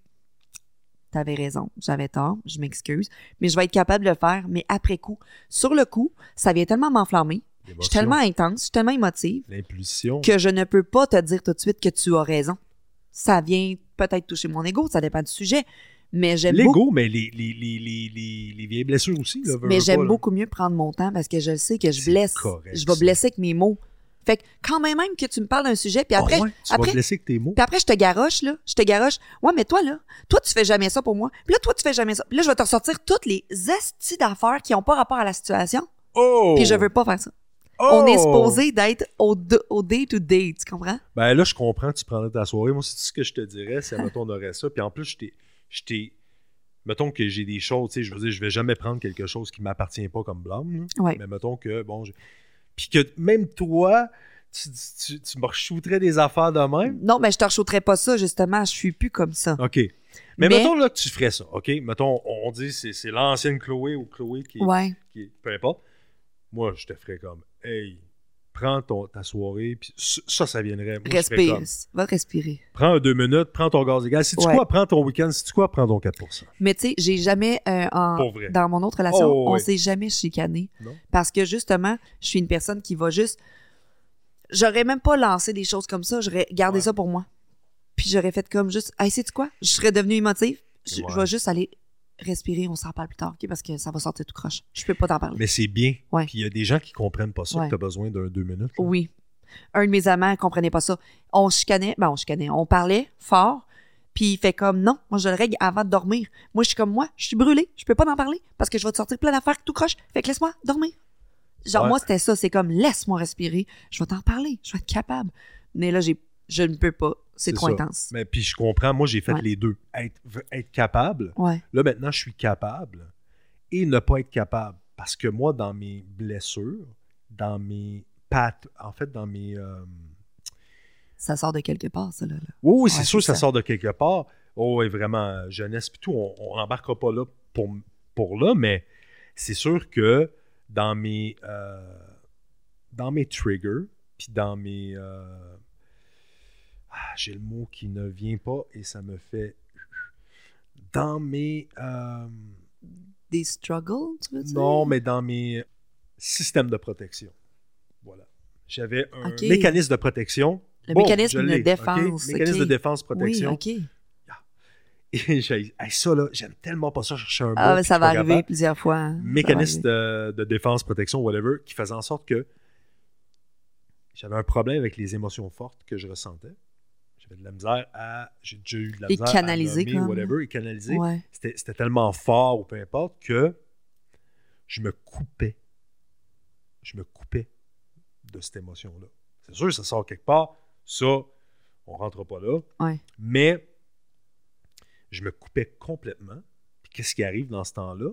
t'avais raison, j'avais tort, je m'excuse, mais je vais être capable de le faire, mais après coup. Sur le coup, ça vient tellement m'enflammer, je suis L'émotion, tellement intense, je suis tellement émotive, l'impulsion. que je ne peux pas te dire tout de suite que tu as raison. Ça vient peut-être toucher mon ego, ça dépend du sujet, mais j'aime beaucoup, L'ego, mais les, les, les, les, les, les vieilles blessures aussi. Là, veux, mais veux j'aime pas, là. beaucoup mieux prendre mon temps parce que je sais que je C'est blesse, correct, je vais ça. blesser avec mes mots. Fait que quand même, même que tu me parles d'un sujet, puis après, Ah ouais, tu après, vas blesser avec tes mots. puis après, je te garoche, là. Je te garoche. Ouais, mais toi, là, toi, tu fais jamais ça pour moi. Puis là, toi, tu fais jamais ça. Puis là, je vais te ressortir toutes les estis d'affaires qui ont pas rapport à la situation. Oh! Puis je veux pas faire ça. Oh! On est supposé d'être au, d- au day-to-day, tu comprends? Ben là, je comprends, tu prendrais ta soirée. Moi, c'est tout ce que je te dirais, c'est, mettons, on aurait ça. Puis en plus, je t'ai... je t'ai- Mettons que j'ai des choses, tu sais, je veux dire, je vais jamais prendre quelque chose qui m'appartient pas comme blâme. là. Ouais. Mais mettons que, bon... je- Puis que même toi, tu, tu, tu me re-shooterais des affaires de même. Non, mais je te rechauterais pas ça, justement. Je suis plus comme ça. OK. Mais, Mais- mettons là que tu ferais ça, OK? Mettons, on, on dit c'est, c'est l'ancienne Chloé ou Chloé qui, Ouais. qui... Peu importe. Moi, je te ferais comme, hey, prends ton, ta soirée, puis ça, ça viendrait... Moi, je ferais Respire. comme, Va respirer. prends deux minutes, prends ton gaz égal. Si tu Ouais. quoi, prends ton week-end. Si tu quoi, prends ton quatre pour cent. Mais tu sais, j'ai jamais, euh, en- Pour vrai. dans mon autre relation, Oh, on ouais. s'est jamais chicané. Non? Parce que justement, je suis une personne qui va juste. J'aurais même pas lancé des choses comme ça. J'aurais gardé Ouais. ça pour moi. Puis j'aurais fait comme juste. Hey, sais-tu quoi? Je serais devenue émotive. Je, Ouais. je vais juste aller respirer. On s'en parle plus tard, OK? Parce que ça va sortir tout croche. Je peux pas t'en parler. Mais c'est bien. Ouais. Puis il y a des gens qui comprennent pas ça, Ouais. que tu as besoin d'un deux minutes. là. Oui. Un de mes amants comprenait pas ça. On chicanait. Ben, on chicanait. On parlait fort. Puis il fait comme, non, moi, je le règle avant de dormir. Moi, je suis comme, moi, je suis brûlée, je peux pas en parler parce que je vais te sortir plein d'affaires tout croche. Fait que laisse-moi dormir. Genre, Ouais. moi, c'était ça. C'est comme, laisse-moi respirer. Je vais t'en parler. Je vais être capable. Mais là, j'ai, je ne peux pas. C'est, C'est trop ça. intense. Mais puis je comprends, moi, j'ai fait Ouais. les deux. Être, être capable. Ouais. Là, maintenant, je suis capable. Et ne pas être capable. Parce que moi, dans mes blessures, dans mes pattes, en fait, dans mes... euh, Ça sort de quelque part, ça, là. là. Oui, oui, Ouais, c'est sûr que c'est ça ça. sort de quelque part. Oh, oui, vraiment, euh, jeunesse, puis tout, on n'embarquera pas là pour, pour là, mais c'est sûr que dans mes, euh, dans mes triggers, puis dans mes... euh, ah, j'ai le mot qui ne vient pas et ça me fait... Dans mes... euh, Des struggles, tu veux dire? non, mais dans mes systèmes de protection. Voilà. J'avais un Ok. mécanisme de protection. Le Bon, mécanisme je de l'ai, ok? défense. Mécanisme ok. de défense-protection. Oui, OK. Et j'ai, hey, ça, là, j'aime tellement pas ça chercher un mot. Ah, mais puis ça je va suis pas arriver capable. plusieurs fois. hein. Ça va Mécanisme arriver. de, de défense, protection, whatever, qui faisait en sorte que j'avais un problème avec les émotions fortes que je ressentais. J'avais de la misère à... J'ai déjà eu de la Les misère canaliser, à nommer, comme. whatever, et canaliser. Ouais. C'était, c'était tellement fort ou peu importe que je me coupais. Je me coupais de cette émotion-là. C'est sûr, ça sort quelque part. Ça, on rentre pas là. Ouais. Mais je me coupais complètement. Puis qu'est-ce qui arrive dans ce temps-là?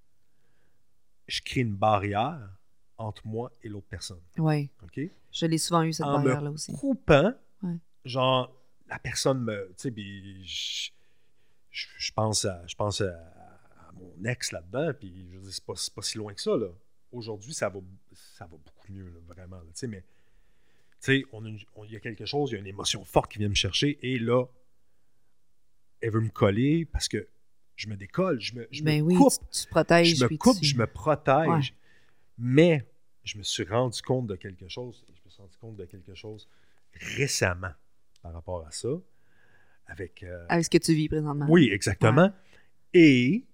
Je crée une barrière entre moi et l'autre personne. Ouais. OK? Je l'ai souvent eu, cette En barrière-là me aussi. coupant, Ouais. genre, la personne me... Tu sais, puis je, je, je pense, à, je pense à, à mon ex là-dedans, puis je veux dire, c'est pas, c'est pas si loin que ça, là. Aujourd'hui, ça va, ça va beaucoup mieux, là, vraiment, là, tu sais, mais... Tu sais, on a une- on- il y a quelque chose, il y a une émotion forte qui vient me chercher, et là, elle veut me coller parce que je me décolle, je me, je Ben me oui, coupe, tu, tu te protèges. je me puis coupe, tu- je me protège. Ouais. Mais je me suis rendu compte de quelque chose, et je me suis rendu compte de quelque chose récemment par rapport à ça, avec... euh, Avec ce que tu vis présentement. oui, exactement. Et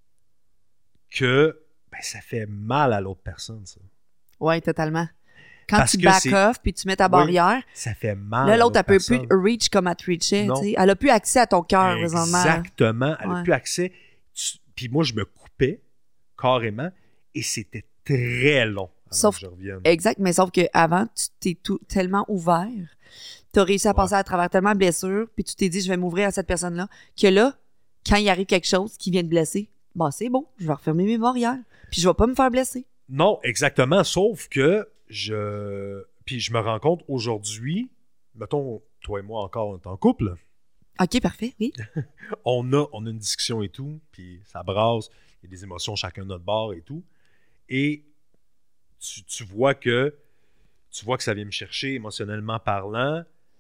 que ben, ça fait mal à l'autre personne, ça. Ouais, totalement. Quand Parce tu que back c'est- off puis tu mets ta Oui. barrière, Ça fait mal là, à l'autre, elle peut personne. plus reach comme elle te reachait. Non. tu sais. Elle a plus accès à ton cœur présentement. là. Exactement. Elle n'a Ouais. plus accès. Tu- Puis moi, je me coupais carrément et c'était très long avant Sauf- que je revienne. Exact, mais sauf qu'avant, tu t'es tout, tellement ouvert, tu as réussi à Ouais. passer à travers tellement de blessures, puis tu t'es dit, je vais m'ouvrir à cette personne-là, que là, quand il arrive quelque chose qui vient te blesser, bah c'est bon, je vais refermer mes barrières, puis je vais pas me faire blesser. Non, exactement. Sauf que je... Puis je me rends compte aujourd'hui, mettons, toi et moi encore, on est en couple, OK, parfait, oui. on a, on a une discussion et tout, puis ça brasse, il y a des émotions chacun de notre bord et tout. Et tu, tu vois que tu vois que ça vient me chercher émotionnellement parlant,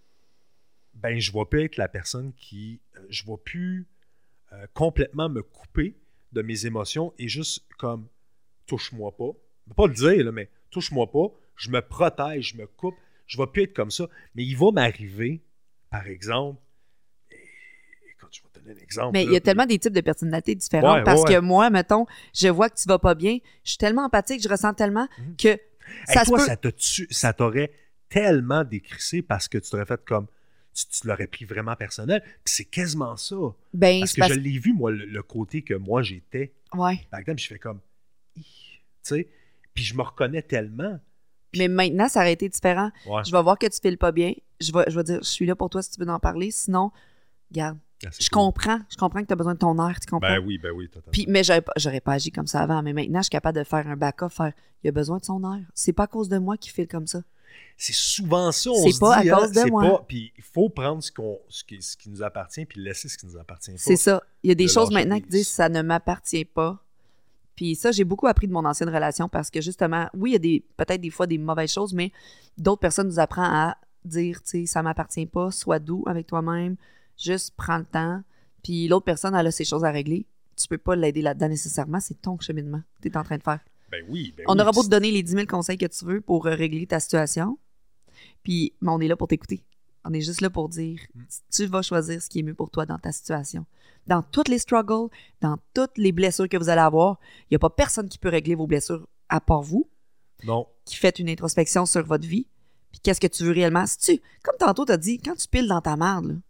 ben je ne vais plus être la personne qui... euh, Je ne vais plus euh, complètement me couper de mes émotions et juste comme touche-moi pas. Je ne vais pas le dire, là, mais touche-moi pas. Je me protège, je me coupe. Je ne vais plus être comme ça. Mais il va m'arriver, par exemple, écoute, je vais te donner un exemple. Mais il là, y a puis- tellement des types de personnalités différentes Ouais, ouais, parce ouais. que moi, mettons, je vois que tu vas pas bien, je suis tellement empathique, je ressens tellement Mhm. que Hey, ça se toi, peut... ça, t'a tu- ça t'aurait tellement décrissé parce que tu t'aurais fait comme... Tu, tu l'aurais pris vraiment personnel. Puis c'est quasiment ça. Ben, Parce c'est que parce... je l'ai vu, moi, le, le côté que moi, j'étais. Ouais. Back then, puis je fais comme... Hi, tu sais? Puis je me reconnais tellement. Mais maintenant, ça aurait été différent. Ouais. Je vais voir que tu files pas bien. Je vais, je vais dire, je suis là pour toi si tu veux en parler. Sinon, regarde, Ah, c'est je cool. comprends. Je comprends que tu as besoin de ton air, tu comprends? Ben oui, ben oui, totalement. Puis, mais j'aurais pas, j'aurais pas agi comme ça avant. Mais maintenant, je suis capable de faire un back-up, faire, il a besoin de son air. C'est pas à cause de moi qu'il file comme ça. C'est souvent ça, on C'est se pas dit, à hein, cause de c'est moi. pas... Puis il faut prendre ce, qu'on, ce, qui, ce qui nous appartient puis laisser ce qui nous appartient pas. C'est ça. Il y a des de choses lâcher maintenant qui prise. disent ça ne m'appartient pas. Puis ça, j'ai beaucoup appris de mon ancienne relation parce que justement, oui, il y a des peut-être des fois des mauvaises choses, mais d'autres personnes nous apprennent à dire, tu sais, ça m'appartient pas, sois doux avec toi-même, juste prends le temps. Puis l'autre personne, elle a ses choses à régler. Tu peux pas l'aider là-dedans nécessairement, c'est ton cheminement que tu es en train de faire. Ben oui, ben On oui, aura beau puis te donner les dix mille conseils que tu veux pour euh, régler ta situation, puis mais on est là pour t'écouter. On est juste là pour dire, Mm. tu vas choisir ce qui est mieux pour toi dans ta situation. Dans toutes les struggles, dans toutes les blessures que vous allez avoir, il n'y a pas personne qui peut régler vos blessures à part vous, Non, qui faites une introspection sur votre vie, puis qu'est-ce que tu veux réellement. Si tu, comme tantôt, tu as dit, quand tu piles dans ta merde, là,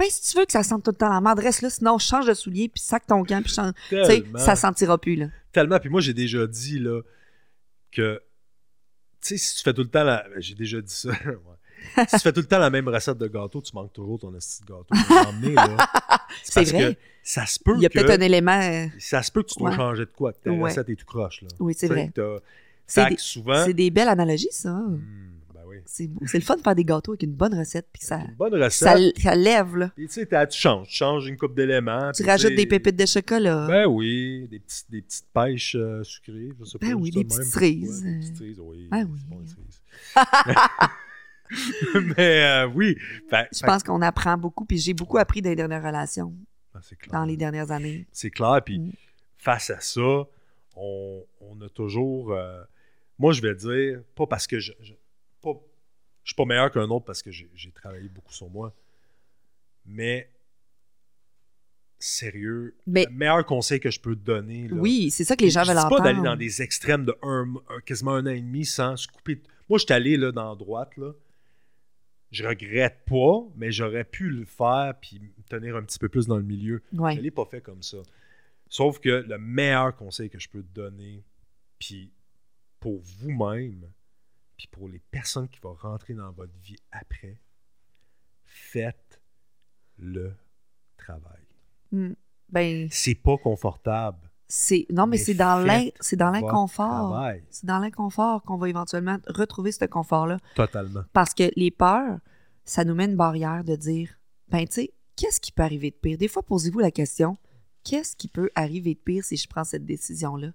Ben, si tu veux que ça sente tout le temps la merde, reste là, sinon change de soulier, puis sac ton camp, puis change. Tu sais, ça sentira plus, là. Tellement. Puis moi, j'ai déjà dit, là, que, tu sais, si tu fais tout le temps la... J'ai déjà dit ça, ouais. Si tu fais tout le temps la même recette de gâteau, tu manques toujours ton esti de gâteau. Emmener, là, c'est c'est vrai. Que ça se peut Il y a que... peut-être un élément... Euh... Ça se peut que tu dois ouais. changer de quoi, que ta ouais. recette est tout croche, là. Oui, c'est vrai. C'est des, souvent... c'est des belles analogies, ça. Mmh, ben oui. C'est beau. C'est le fun de faire des gâteaux avec une bonne recette, puis ça... Une bonne recette. Ça, ça lève, là. Puis tu sais, tu changes. Tu changes une coupe d'éléments. Tu rajoutes des pépites de chocolat. Ben oui, des, petits, des petites pêches euh, sucrées, je sais pas. Ben oui, des petites cerises. Ouais, des petites cerises, oui. Ben oui. Bon, mais euh, oui. Ben, je ben, pense qu'on apprend beaucoup, puis j'ai beaucoup appris dans les dernières relations. Ben, c'est clair. Dans les dernières années. C'est clair, puis mm. face à ça, on, on a toujours... Euh, moi, je vais dire, pas parce que je... je pas, je suis pas meilleur qu'un autre parce que j'ai, j'ai travaillé beaucoup sur moi, mais sérieux, mais, le meilleur conseil que je peux te donner... Là, oui, c'est ça que les gens veulent entendre. C'est pas d'aller dans des extrêmes de un, un, quasiment un an et demi sans se couper... Moi, je suis allé là, dans la droite, là. Je regrette pas, mais j'aurais pu le faire puis me tenir un petit peu plus dans le milieu. Ouais. Je ne l'ai pas fait comme ça. Sauf que le meilleur conseil que je peux te donner, puis pour vous-même, puis pour les personnes qui vont rentrer dans votre vie après, faites le travail. Mm. Ben, c'est pas confortable. C'est, non, mais, mais c'est dans, l'in, c'est dans l'inconfort. C'est dans l'inconfort qu'on va éventuellement retrouver ce confort-là. Totalement. Parce que les peurs, ça nous met une barrière de dire, ben tu sais, qu'est-ce qui peut arriver de pire? Des fois, posez-vous la question, qu'est-ce qui peut arriver de pire si je prends cette décision-là?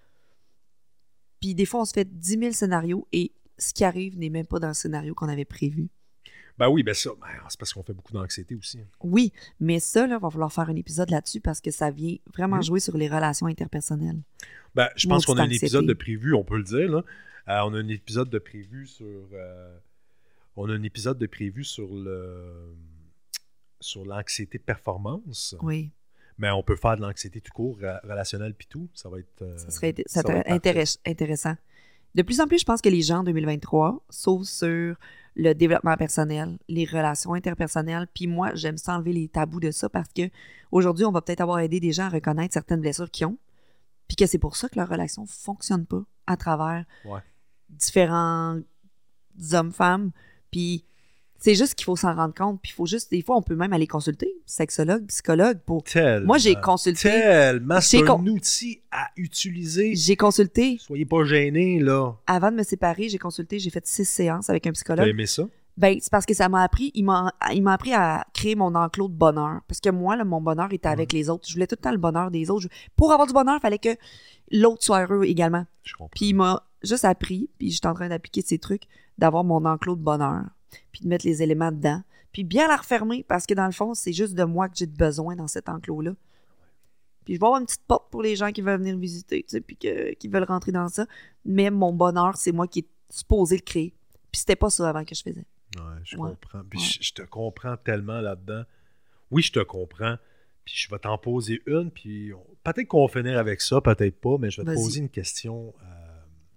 Puis des fois, on se fait dix mille scénarios et ce qui arrive n'est même pas dans le scénario qu'on avait prévu. Ben oui, ben ça, ben, c'est parce qu'on fait beaucoup d'anxiété aussi. Oui, mais ça, là, va falloir faire un épisode là-dessus parce que ça vient vraiment mmh. jouer sur les relations interpersonnelles. Ben, je pense qu'on a un épisode de prévu, on peut le dire, là. Euh, on a un épisode de prévu sur... Euh, on a un épisode de prévu sur le sur l'anxiété de performance. Oui. Mais on peut faire de l'anxiété tout court, relationnelle puis tout. Ça va être... Euh, ça serait ça ça va intéress- intéressant. De plus en plus, je pense que les gens en deux mille vingt-trois s'ouvrent sur le développement personnel, les relations interpersonnelles. Puis moi, j'aime ça enlever les tabous de ça parce que aujourd'hui, on va peut-être avoir aidé des gens à reconnaître certaines blessures qu'ils ont. Puis que c'est pour ça que leur relation ne fonctionne pas à travers ouais. différents hommes-femmes. Puis c'est juste qu'il faut s'en rendre compte. Puis il faut juste, des fois, on peut même aller consulter, sexologue, psychologue. Pour... Tellement, moi, j'ai consulté. Tellement, c'est j'ai un con... outil à utiliser. J'ai consulté. Soyez pas gênés, là. Avant de me séparer, j'ai consulté, j'ai fait six séances avec un psychologue. T'as aimé ça? Ben, c'est parce que ça m'a appris, il m'a, il m'a appris à créer mon enclos de bonheur. Parce que moi, là, mon bonheur était avec ouais. les autres. Je voulais tout le temps le bonheur des autres. Je... Pour avoir du bonheur, il fallait que l'autre soit heureux également. Je comprends. Puis il m'a juste appris, puis j'étais en train d'appliquer ces trucs, d'avoir mon enclos de bonheur. Puis de mettre les éléments dedans. Puis bien la refermer, parce que dans le fond, c'est juste de moi que j'ai besoin dans cet enclos-là. Puis je vais avoir une petite porte pour les gens qui veulent venir visiter, tu sais, puis que, qui veulent rentrer dans ça. Mais mon bonheur, c'est moi qui est supposé le créer. Puis c'était pas ça avant que je faisais. Ouais, je ouais. comprends. Puis ouais. je, je te comprends tellement là-dedans. Oui, je te comprends. Puis je vais t'en poser une, puis on... peut-être qu'on va finir avec ça, peut-être pas, mais je vais te Vas-y. poser une question euh,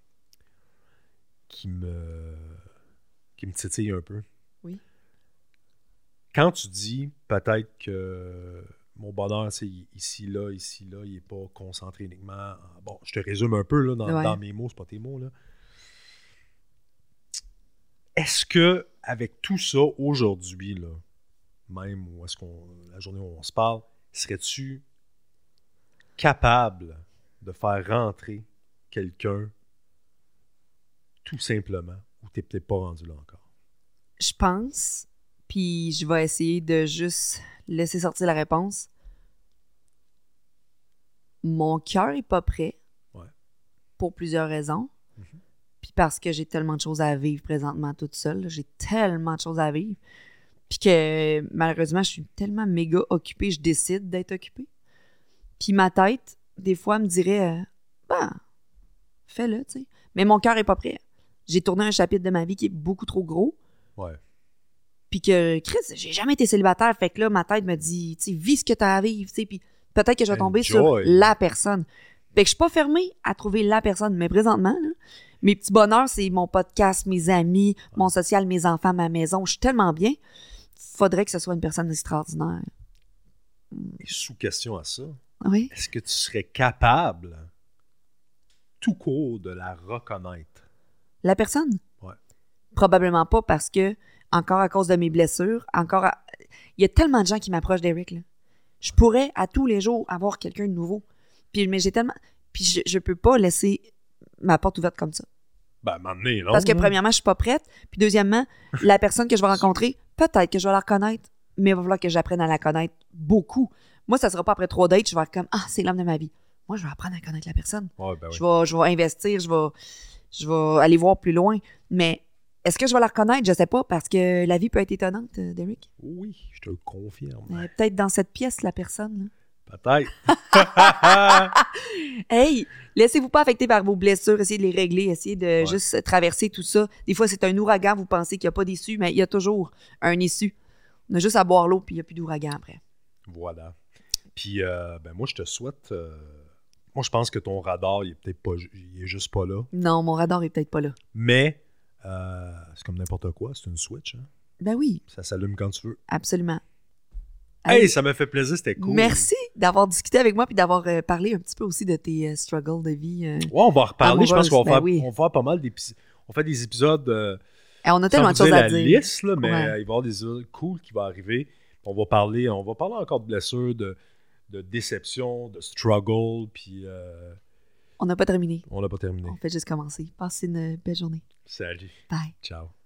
qui me qui me titille un peu. Oui. Quand tu dis peut-être que mon bonheur, c'est ici, là, ici, là, il n'est pas concentré uniquement... En... Bon, je te résume un peu là, dans, ouais. dans mes mots, c'est pas tes mots, là. Est-ce que, avec tout ça, aujourd'hui, là, même où est-ce qu'on, la journée où on se parle, serais-tu capable de faire rentrer quelqu'un tout simplement où tu n'es peut-être pas rendu là encore? Je pense, puis je vais essayer de juste laisser sortir la réponse. Mon cœur n'est pas prêt ouais. pour plusieurs raisons. Mm-hmm. Puis parce que j'ai tellement de choses à vivre présentement toute seule. J'ai tellement de choses à vivre. Puis que malheureusement, je suis tellement méga occupée, je décide d'être occupée. Puis ma tête, des fois, me dirait, euh, ben, fais-le, tu sais. Mais mon cœur n'est pas prêt. J'ai tourné un chapitre de ma vie qui est beaucoup trop gros. Ouais. Puis que, Chris, j'ai jamais été célibataire. Fait que là, ma tête me dit, tu sais, vis ce que t'as à vivre, tu sais. Puis peut-être que je vais tomber Enjoy. sur la personne. Fait que je suis pas fermée à trouver la personne. Mais présentement, là, mes petits bonheurs, c'est mon podcast, mes amis, mon social, mes enfants, ma maison. Je suis tellement bien. faudrait que ce soit une personne extraordinaire. Et sous question à ça, Oui. est-ce que tu serais capable, tout court, de la reconnaître? La personne? Ouais. Probablement pas parce que, encore à cause de mes blessures, encore à... il y a tellement de gens qui m'approchent d'Eric, là. Je pourrais, à tous les jours, avoir quelqu'un de nouveau. Puis, mais j'ai tellement... Puis je, je peux pas laisser ma porte ouverte comme ça. Ben, m'emmener, non? Parce que, là. premièrement, je suis pas prête. Puis, deuxièmement, la personne que je vais rencontrer, peut-être que je vais la reconnaître, mais il va falloir que j'apprenne à la connaître beaucoup. Moi, ça sera pas après trois dates, je vais être comme, ah, c'est l'homme de ma vie. Moi, je vais apprendre à connaître la personne. Ouais, ben oui. Je vais, je vais investir, je vais, je vais aller voir plus loin. Mais est-ce que je vais la reconnaître? Je sais pas, parce que la vie peut être étonnante, euh, Derek. Oui, je te le confirme. Euh, peut-être dans cette pièce, la personne. Là. Peut-être. Hey, laissez-vous pas affecter par vos blessures, essayez de les régler, essayez de Ouais. juste traverser tout ça. Des fois, c'est un ouragan, vous pensez qu'il n'y a pas d'issue, mais il y a toujours un issue. On a juste à boire l'eau, puis il n'y a plus d'ouragan après. Voilà. Puis, euh, ben moi, je te souhaite... euh, Moi, je pense que ton radar, il est peut-être pas... Il est juste pas là. Non, mon radar est peut-être pas là. Mais, euh, c'est comme n'importe quoi. C'est une switch, hein? Ben oui, Ça s'allume quand tu veux. absolument. Hey, Hey, ça m'a fait plaisir, c'était cool. merci d'avoir discuté avec moi puis d'avoir euh, parlé un petit peu aussi de tes euh, struggles de vie. euh. Ouais, on va en reparler. Je pense qu'on va, Ben faire, oui. on va faire pas mal d'épisodes. On fait des épisodes... euh, Eh, on a sans tellement vous de choses dire à la dire. liste, là, mais Ouais. euh, il va y avoir des épisodes cool qui vont arriver. On va parler, on va parler encore de blessures, de, de déception, de struggle, puis euh, On n'a pas terminé. on n'a pas terminé. On fait juste commencer. Passez une belle journée. Salut. Bye. Ciao.